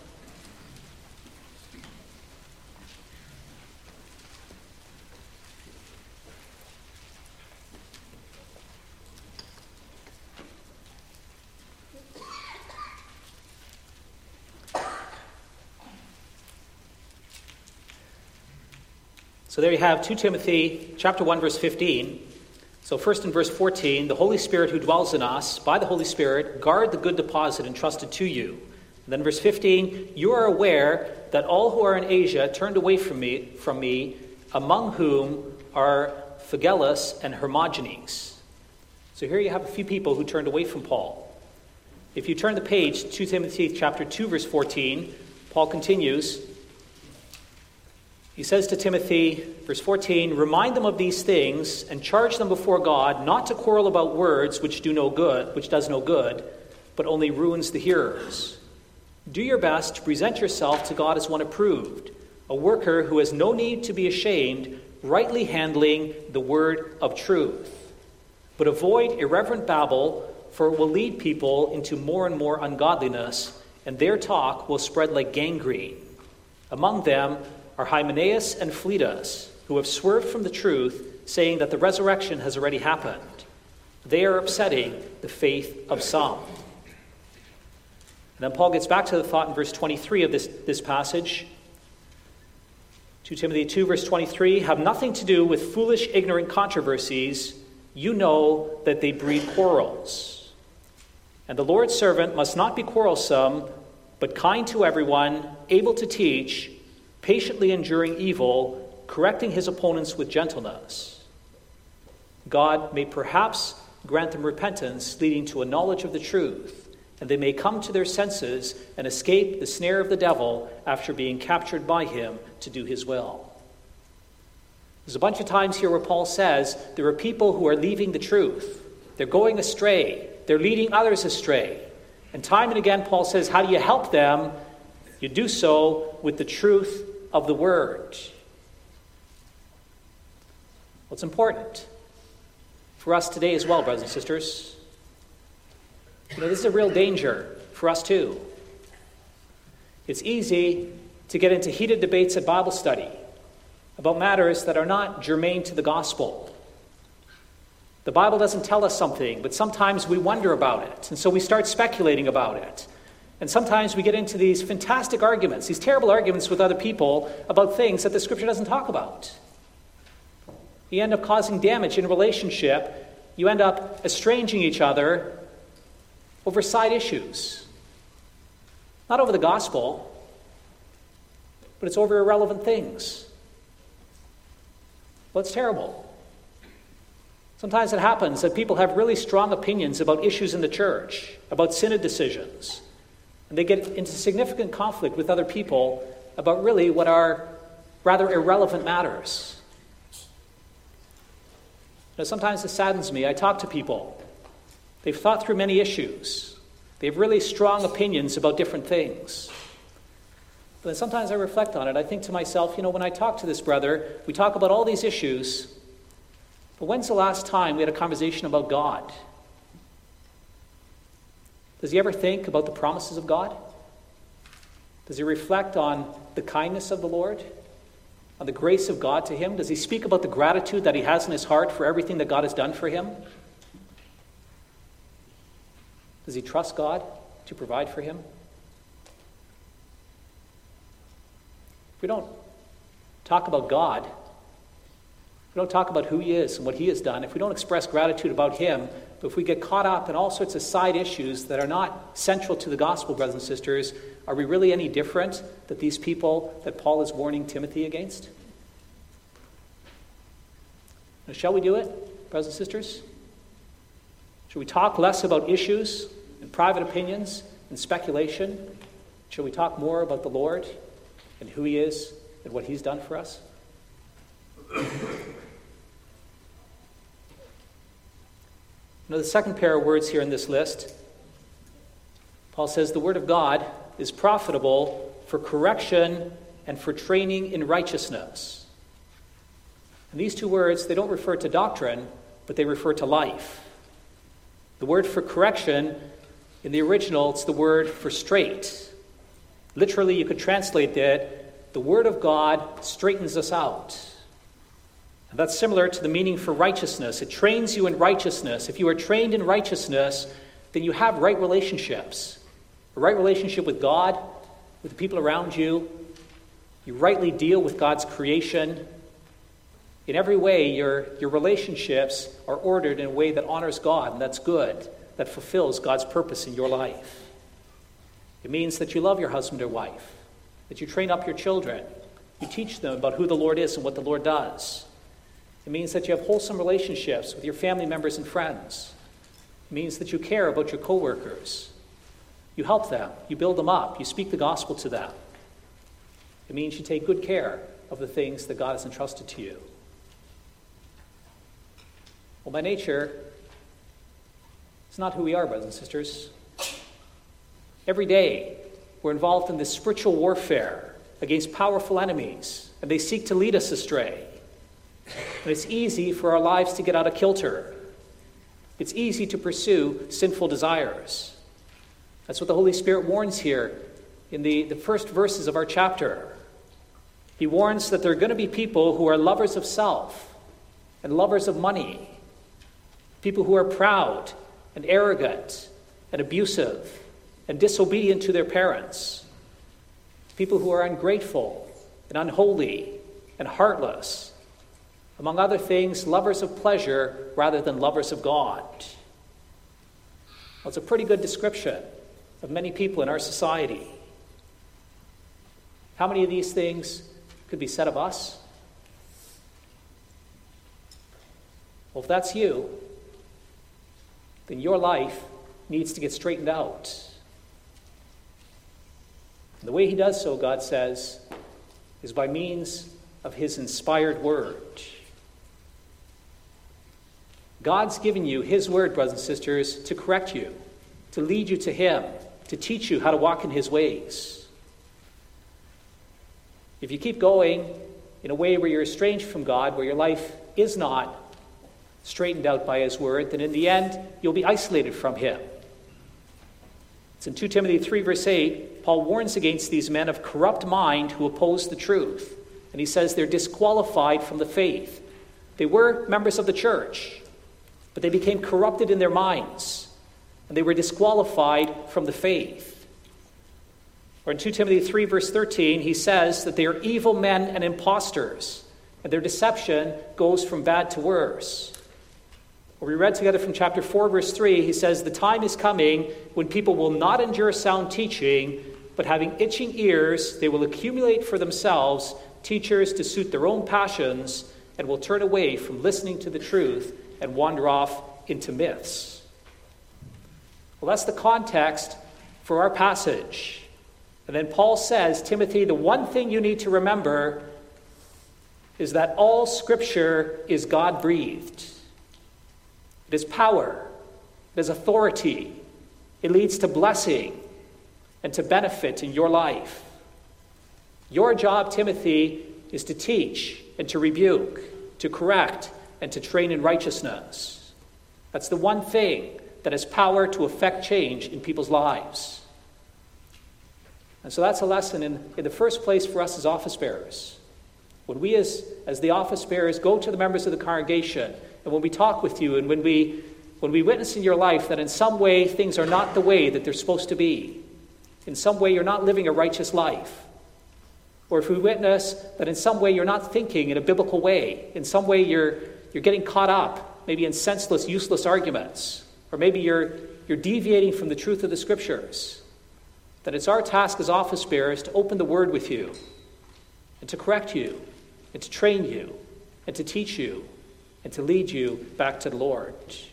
So there you have 2 Timothy chapter 1, verse 15. So first in verse 14, the Holy Spirit who dwells in us, by the Holy Spirit, guard the good deposit entrusted to you. And then verse 15, you are aware that all who are in Asia turned away from me, among whom are Phygellus and Hermogenes. So here you have a few people who turned away from Paul. If you turn the page, 2 Timothy chapter 2, verse 14, Paul continues. He says to Timothy, verse 14, remind them of these things and charge them before God not to quarrel about words which does no good, but only ruins the hearers. Do your best to present yourself to God as one approved, a worker who has no need to be ashamed, rightly handling the word of truth. But avoid irreverent babble, for it will lead people into more and more ungodliness, and their talk will spread like gangrene. Among them are Hymenaeus and Philetus, who have swerved from the truth, saying that the resurrection has already happened. They are upsetting the faith of some. And then Paul gets back to the thought in verse 23 of this passage. 2 Timothy 2, verse 23, have nothing to do with foolish, ignorant controversies. You know that they breed quarrels. And the Lord's servant must not be quarrelsome, but kind to everyone, able to teach, patiently enduring evil, correcting his opponents with gentleness. God may perhaps grant them repentance leading to a knowledge of the truth, and they may come to their senses and escape the snare of the devil after being captured by him to do his will. There's a bunch of times here where Paul says there are people who are leaving the truth. They're going astray. They're leading others astray. And time and again, Paul says, how do you help them? You do so with the truth of the word. What's important for us today as well, brothers and sisters? This is a real danger for us too. It's easy to get into heated debates at Bible study about matters that are not germane to the gospel. The Bible doesn't tell us something, but sometimes we wonder about it, and so we start speculating about it. And sometimes we get into these fantastic arguments, these terrible arguments with other people about things that the Scripture doesn't talk about. You end up causing damage in a relationship. You end up estranging each other over side issues. Not over the gospel, but it's over irrelevant things. Well, it's terrible. Sometimes it happens that people have really strong opinions about issues in the church, about synod decisions. And they get into significant conflict with other people about really what are rather irrelevant matters. Sometimes it saddens me. I talk to people. They've thought through many issues. They have really strong opinions about different things. But then sometimes I reflect on it. I think to myself, when I talk to this brother, we talk about all these issues, but when's the last time we had a conversation about God? Does he ever think about the promises of God? Does he reflect on the kindness of the Lord? On the grace of God to him? Does he speak about the gratitude that he has in his heart for everything that God has done for him? Does he trust God to provide for him? If we don't talk about God, if we don't talk about who he is and what he has done, if we don't express gratitude about him, but if we get caught up in all sorts of side issues that are not central to the gospel, brothers and sisters, are we really any different than these people that Paul is warning Timothy against? Now, shall we do it, brothers and sisters? Shall we talk less about issues and private opinions and speculation? Shall we talk more about the Lord and who he is and what he's done for us? Now, the second pair of words here in this list, Paul says the word of God is profitable for correction and for training in righteousness. And these two words, they don't refer to doctrine, but they refer to life. The word for correction, in the original, it's the word for straight. Literally, you could translate it, the word of God straightens us out. And that's similar to the meaning for righteousness. It trains you in righteousness. If you are trained in righteousness, then you have right relationships. A right relationship with God, with the people around you. You rightly deal with God's creation. In every way, your relationships are ordered in a way that honors God, and that's good, that fulfills God's purpose in your life. It means that you love your husband or wife, that you train up your children, you teach them about who the Lord is and what the Lord does. It means that you have wholesome relationships with your family members and friends. It means that you care about your coworkers. You help them, you build them up, you speak the gospel to them. It means you take good care of the things that God has entrusted to you. Well, by nature, it's not who we are, brothers and sisters. Every day, we're involved in this spiritual warfare against powerful enemies, and they seek to lead us astray. And it's easy for our lives to get out of kilter. It's easy to pursue sinful desires. That's what the Holy Spirit warns here in the first verses of our chapter. He warns that there are going to be people who are lovers of self and lovers of money. People who are proud and arrogant and abusive and disobedient to their parents. People who are ungrateful and unholy and heartless. Among other things, lovers of pleasure rather than lovers of God. Well, it's a pretty good description of many people in our society. How many of these things could be said of us? Well, if that's you, then your life needs to get straightened out. And the way he does so, God says, is by means of his inspired word. God's given you his word, brothers and sisters, to correct you, to lead you to him, to teach you how to walk in his ways. If you keep going in a way where you're estranged from God, where your life is not straightened out by his word, then in the end, you'll be isolated from him. It's in 2 Timothy 3, verse 8, Paul warns against these men of corrupt mind who oppose the truth. And he says they're disqualified from the faith. They were members of the church, but they became corrupted in their minds, and they were disqualified from the faith. Or in 2 Timothy 3, verse 13, he says that they are evil men and impostors, and their deception goes from bad to worse. Or we read together from chapter 4, verse 3, he says, the time is coming when people will not endure sound teaching, but having itching ears, they will accumulate for themselves teachers to suit their own passions, and will turn away from listening to the truth and wander off into myths. Well, that's the context for our passage. And then Paul says, Timothy, the one thing you need to remember is that all Scripture is God-breathed. It is power. It is authority. It leads to blessing and to benefit in your life. Your job, Timothy, is to teach and to rebuke, to correct, and to train in righteousness. That's the one thing that has power to affect change in people's lives. And so that's a lesson in the first place for us as office bearers. When we as the office bearers go to the members of the congregation, and when we talk with you, and when we witness in your life that in some way things are not the way that they're supposed to be, in some way you're not living a righteous life, or if we witness that in some way you're not thinking in a biblical way, in some way you're getting caught up, maybe in senseless, useless arguments, or maybe you're deviating from the truth of the Scriptures, that it's our task as office bearers to open the Word with you, and to correct you, and to train you, and to teach you, and to lead you back to the Lord.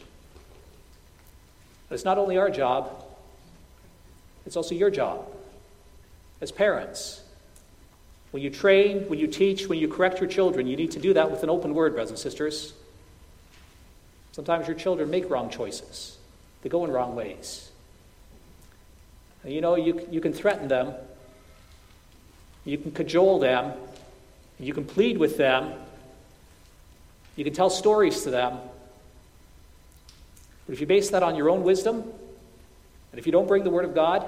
But it's not only our job, it's also your job as parents. When you train, when you teach, when you correct your children, you need to do that with an open word, brothers and sisters. Sometimes your children make wrong choices. They go in wrong ways. And you can threaten them. You can cajole them. You can plead with them. You can tell stories to them. But if you base that on your own wisdom, and if you don't bring the Word of God,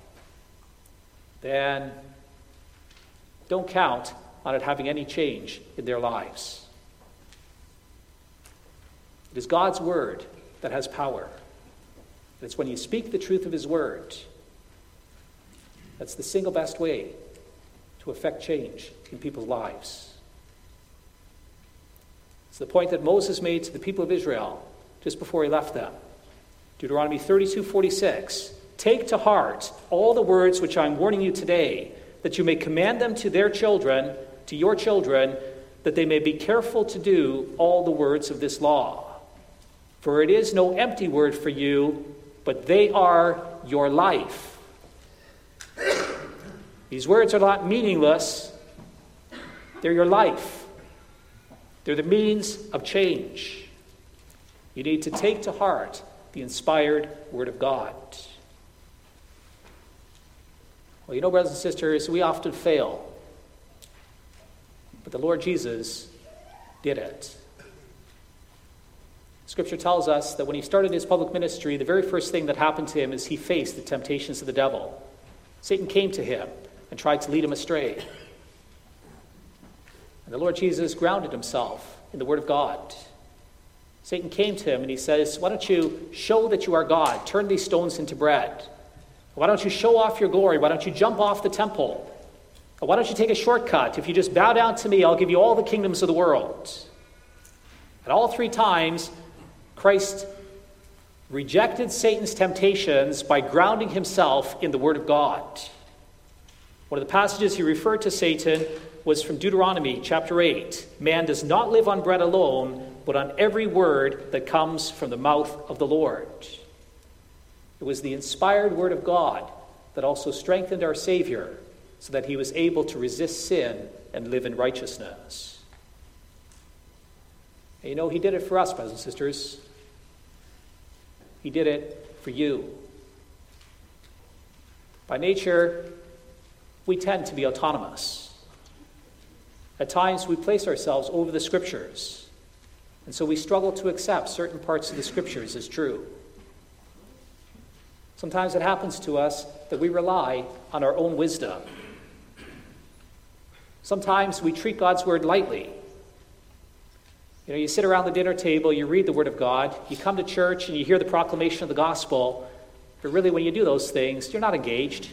then don't count on it having any change in their lives. It is God's Word that has power. It's when you speak the truth of His Word that's the single best way to affect change in people's lives. It's the point that Moses made to the people of Israel just before he left them. Deuteronomy 32:46. Take to heart all the words which I am warning you today, that you may command them to their children, to your children, that they may be careful to do all the words of this law. For it is no empty word for you, but they are your life. These words are not meaningless. They're your life. They're the means of change. You need to take to heart the inspired Word of God. Well, brothers and sisters, we often fail. But the Lord Jesus did it. Scripture tells us that when he started his public ministry, the very first thing that happened to him is he faced the temptations of the devil. Satan came to him and tried to lead him astray. And the Lord Jesus grounded himself in the Word of God. Satan came to him and he says, why don't you show that you are God? Turn these stones into bread. Why don't you show off your glory? Why don't you jump off the temple? Why don't you take a shortcut? If you just bow down to me, I'll give you all the kingdoms of the world. And all three times, Christ rejected Satan's temptations by grounding himself in the Word of God. One of the passages he referred to Satan was from Deuteronomy chapter 8. Man does not live on bread alone, but on every word that comes from the mouth of the Lord. It was the inspired Word of God that also strengthened our Savior so that he was able to resist sin and live in righteousness. And he did it for us, brothers and sisters. He did it for you. By nature, we tend to be autonomous. At times, we place ourselves over the Scriptures, and so we struggle to accept certain parts of the Scriptures as true. Sometimes it happens to us that we rely on our own wisdom. Sometimes we treat God's Word lightly. You sit around the dinner table, you read the Word of God, you come to church and you hear the proclamation of the gospel, but really when you do those things, you're not engaged.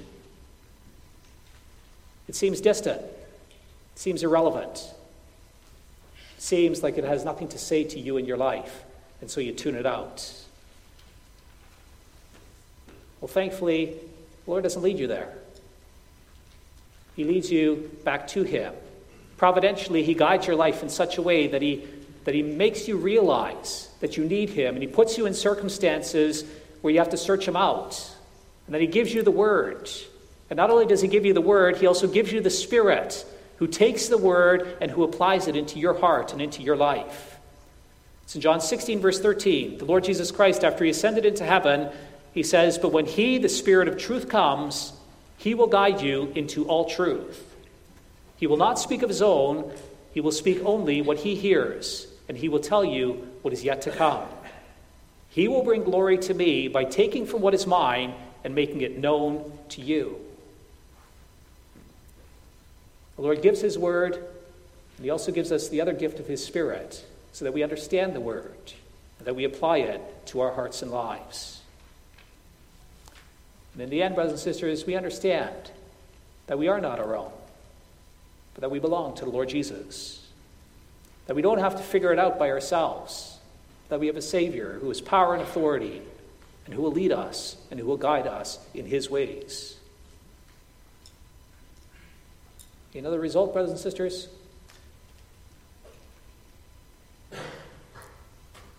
It seems distant. It seems irrelevant. It seems like it has nothing to say to you in your life, and so you tune it out. Well, thankfully, the Lord doesn't lead you there. He leads you back to him. Providentially, he guides your life in such a way that he makes you realize that you need him, and he puts you in circumstances where you have to search him out. And then he gives you the Word. And not only does he give you the Word, he also gives you the Spirit, who takes the Word and who applies it into your heart and into your life. It's in John 16, verse 13. The Lord Jesus Christ, after he ascended into heaven, he says, but when he, the Spirit of truth, comes, he will guide you into all truth. He will not speak of his own. He will speak only what he hears, and he will tell you what is yet to come. He will bring glory to me by taking from what is mine and making it known to you. The Lord gives his Word, and he also gives us the other gift of his Spirit, so that we understand the Word, and that we apply it to our hearts and lives. And in the end, brothers and sisters, we understand that we are not our own, but that we belong to the Lord Jesus. That we don't have to figure it out by ourselves. That we have a Savior who has power and authority, and who will lead us and who will guide us in his ways. You know the result, brothers and sisters?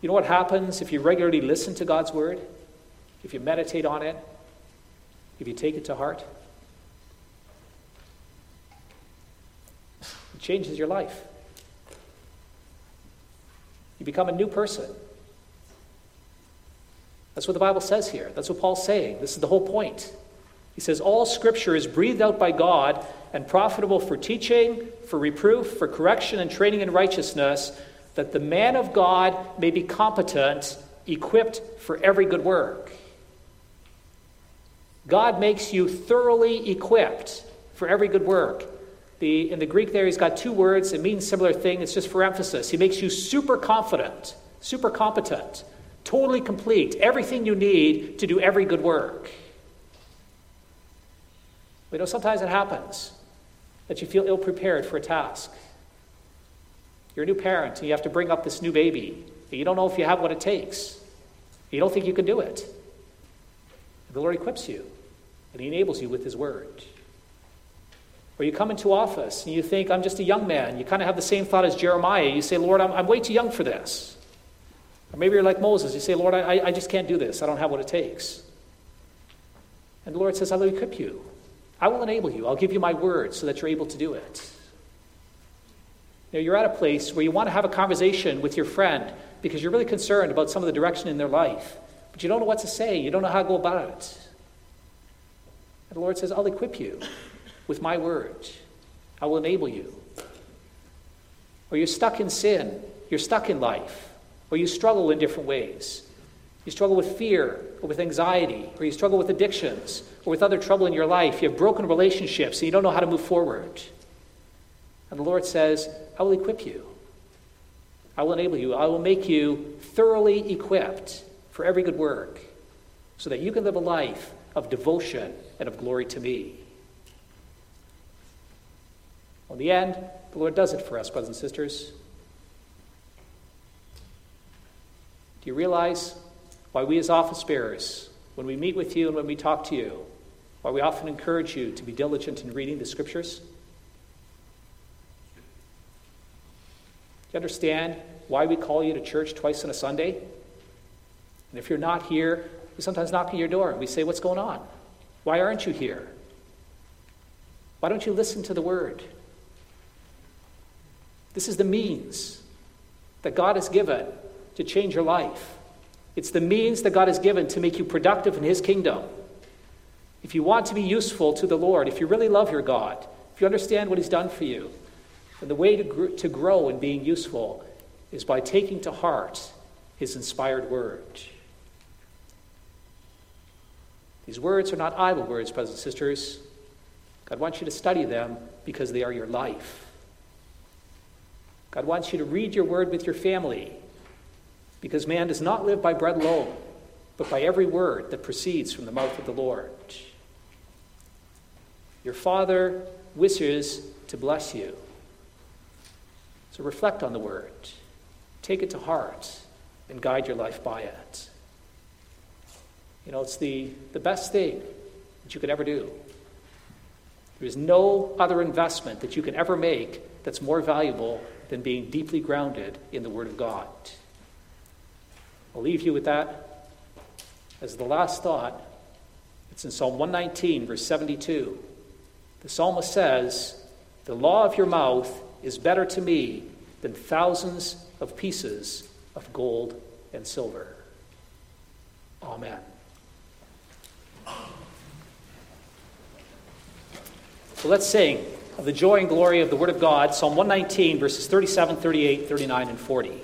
You know what happens if you regularly listen to God's word? If you meditate on it? If you take it to heart? It changes your life. You become a new person. That's what the Bible says here. That's what Paul's saying. This is the whole point. He says, all Scripture is breathed out by God and profitable for teaching, for reproof, for correction and training in righteousness, that the man of God may be competent, equipped for every good work. God makes you thoroughly equipped for every good work. In the Greek there, he's got two words. It means similar thing. It's just for emphasis. He makes you super confident, super competent, totally complete, everything you need to do every good work. You know, sometimes it happens that you feel ill-prepared for a task. You're a new parent, and you have to bring up this new baby. And you don't know if you have what it takes. You don't think you can do it. And the Lord equips you, and he enables you with his word. Or you come into office, and you think, I'm just a young man. You kind of have the same thought as Jeremiah. You say, Lord, I'm way too young for this. Or maybe you're like Moses. You say, Lord, I just can't do this. I don't have what it takes. And the Lord says, I will equip you. I will enable you. I'll give you my word so that you're able to do it. You know, you're at a place where you want to have a conversation with your friend because you're really concerned about some of the direction in their life, but you don't know what to say. You don't know how to go about it. And the Lord says, I'll equip you with my word. I will enable you. Or you're stuck in sin. You're stuck in life. Or you struggle in different ways. You struggle with fear or with anxiety, or you struggle with addictions or with other trouble in your life. You have broken relationships and you don't know how to move forward. And the Lord says, I will equip you. I will enable you. I will make you thoroughly equipped for every good work so that you can live a life of devotion and of glory to me. In the end, the Lord does it for us, brothers and sisters. Do you realize why we as office bearers, when we meet with you and when we talk to you, why we often encourage you to be diligent in reading the Scriptures? Do you understand why we call you to church twice on a Sunday? And if you're not here, we sometimes knock on your door and we say, what's going on? Why aren't you here? Why don't you listen to the Word? This is the means that God has given to change your life. It's the means that God has given to make you productive in his kingdom. If you want to be useful to the Lord, if you really love your God, if you understand what he's done for you, then the way to grow in being useful is by taking to heart his inspired word. These words are not idle words, brothers and sisters. God wants you to study them because they are your life. God wants you to read your word with your family, because man does not live by bread alone, but by every word that proceeds from the mouth of the Lord. Your Father wishes to bless you. So reflect on the word. Take it to heart and guide your life by it. You know, it's the best thing that you could ever do. There is no other investment that you can ever make that's more valuable than being deeply grounded in the Word of God. I'll leave you with that as the last thought. It's in Psalm 119, verse 72. The psalmist says, "The law of your mouth is better to me than thousands of pieces of gold and silver." Amen. So let's sing of the joy and glory of the Word of God, Psalm 119, verses 37, 38, 39, and 40.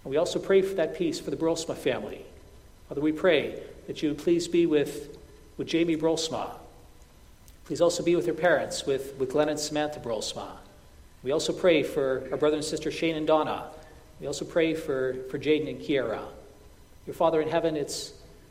And we also pray for that peace for the Brolsma family. Father, we pray that you would please be with Jamie Brolsma. Please also be with her parents, with Glenn and Samantha Brolsma. We also pray for our brother and sister Shane and Donna. We also pray for Jaden and Kiara. Your Father in heaven, it's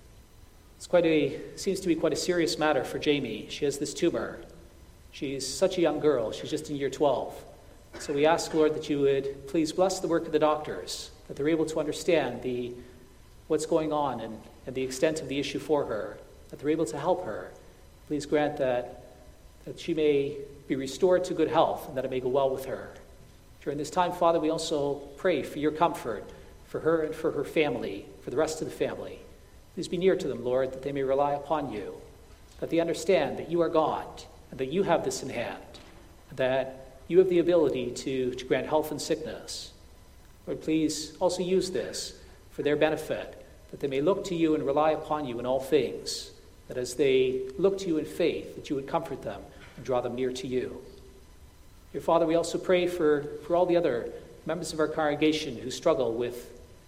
seems to be quite a serious matter for Jamie. She has this tumor. She's such a young girl. She's just in year 12. So we ask, Lord, that you would please bless the work of the doctors, that they're able to understand what's going on and the extent of the issue for her, that they're able to help her. Please grant that she may be restored to good health and that it may go well with her. During this time, Father, we also pray for your comfort for her and for her family, for the rest of the family. Please be near to them, Lord, that they may rely upon you, that they understand that you are God and that you have this in hand, and that you have the ability to grant health and sickness. Lord, please also use this for their benefit, that they may look to you and rely upon you in all things, that as they look to you in faith, that you would comfort them and draw them near to you. Dear Father, we also pray for all the other members of our congregation who struggle with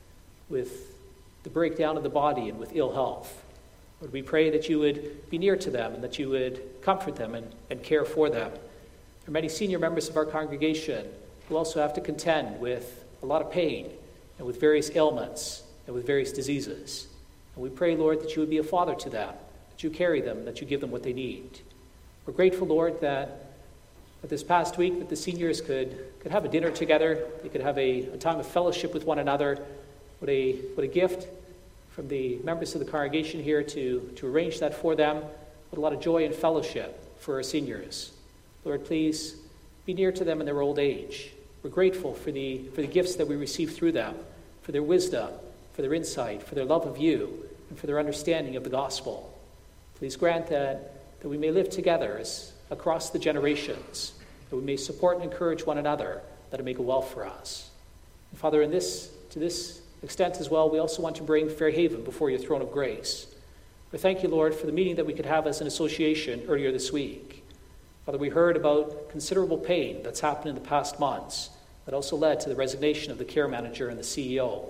the breakdown of the body and with ill health. Lord, we pray that you would be near to them and that you would comfort them and care for them. There are many senior members of our congregation who also have to contend with a lot of pain and with various ailments and with various diseases. And we pray, Lord, that you would be a father to them, that you carry them, that you give them what they need. We're grateful, Lord, that this past week that the seniors could have a dinner together. They could have a time of fellowship with one another. What a gift from the members of the congregation here to arrange that for them. What a lot of joy and fellowship for our seniors. Lord, please be near to them in their old age. We're grateful for the gifts that we receive through them, for their wisdom, for their insight, for their love of you, and for their understanding of the gospel. Please grant that we may live together across the generations, that we may support and encourage one another, that it may go well for us. And Father, to this extent as well, we also want to bring Fairhaven before your throne of grace. We thank you, Lord, for the meeting that we could have as an association earlier this week. Father, we heard about considerable pain that's happened in the past months that also led to the resignation of the care manager and the CEO.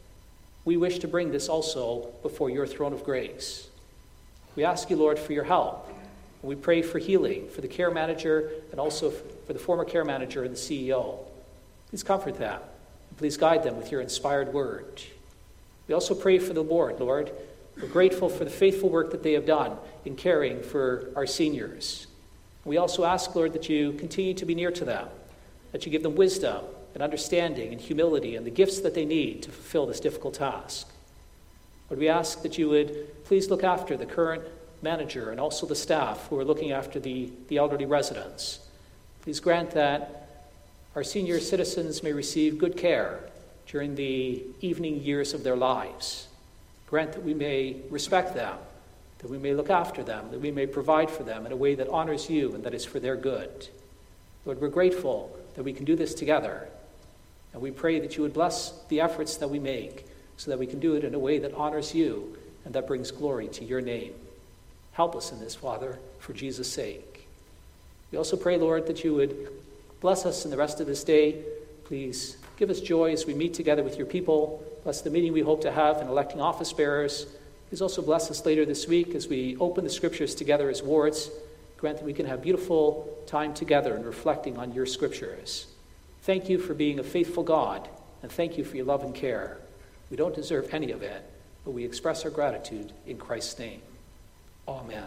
We wish to bring this also before your throne of grace. We ask you, Lord, for your help. And we pray for healing for the care manager and also for the former care manager and the CEO. Please comfort them. And please guide them with your inspired word. We also pray for the board, Lord. We're grateful for the faithful work that they have done in caring for our seniors. We also ask, Lord, that you continue to be near to them, that you give them wisdom and understanding and humility and the gifts that they need to fulfill this difficult task. Lord, we ask that you would please look after the current manager and also the staff who are looking after the elderly residents. Please grant that our senior citizens may receive good care during the evening years of their lives. Grant that we may respect them, that we may look after them, that we may provide for them in a way that honors you and that is for their good. Lord, we're grateful that we can do this together, and we pray that you would bless the efforts that we make so that we can do it in a way that honors you and that brings glory to your name. Help us in this, Father, for Jesus' sake. We also pray, Lord, that you would bless us in the rest of this day. Please give us joy as we meet together with your people. Bless the meeting we hope to have in electing office bearers. Please also bless us later this week as we open the scriptures together as wards. Grant that we can have beautiful time together in reflecting on your scriptures. Thank you for being a faithful God, and thank you for your love and care. We don't deserve any of it, but we express our gratitude in Christ's name. Amen.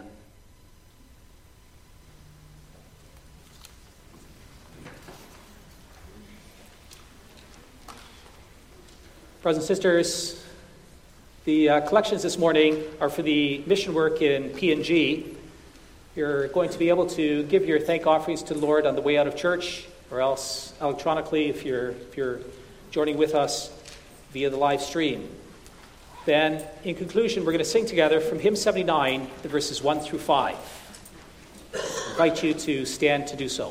Brothers and sisters, the collections this morning are for the mission work in PNG. You're going to be able to give your thank offerings to the Lord on the way out of church, or else electronically if you're joining with us via the live stream. Then, in conclusion, we're going to sing together from hymn 79, the verses 1 through 5. I invite you to stand to do so.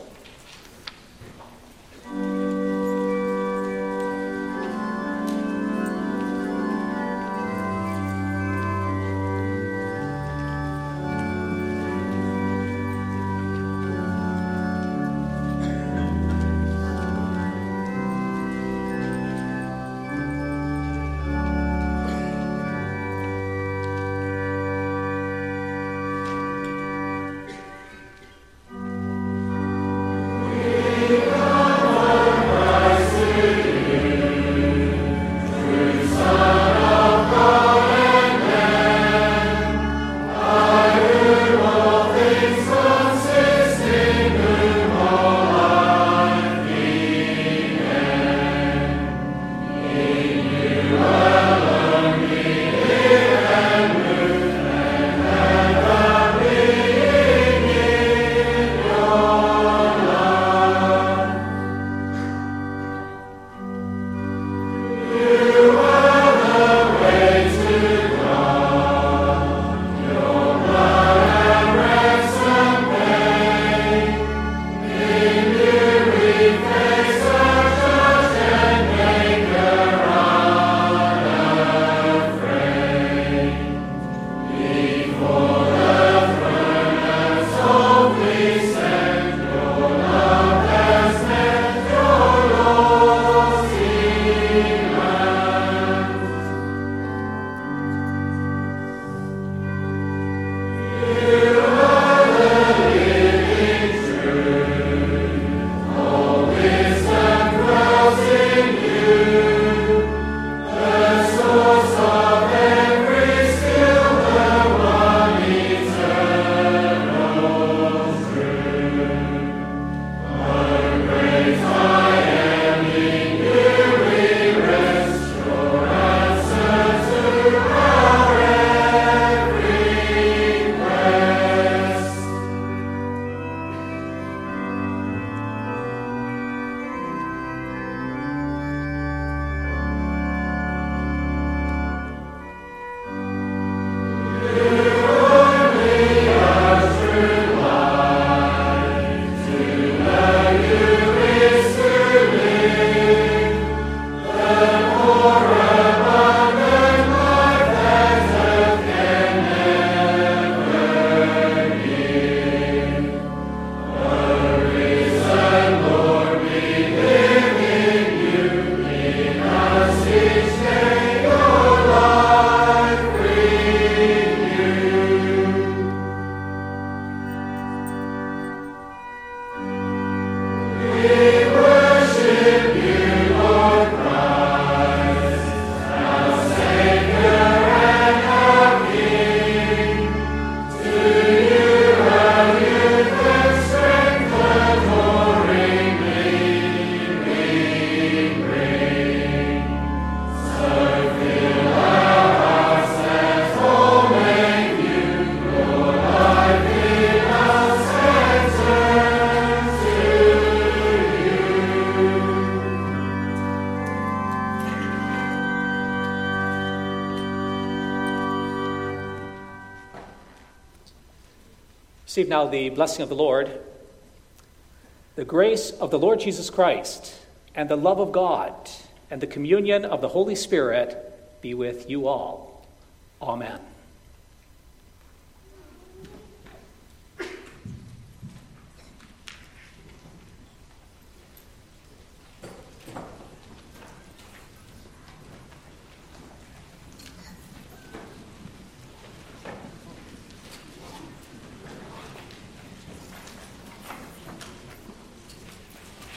Receive now the blessing of the Lord. The grace of the Lord Jesus Christ and the love of God and the communion of the Holy Spirit be with you all. Amen.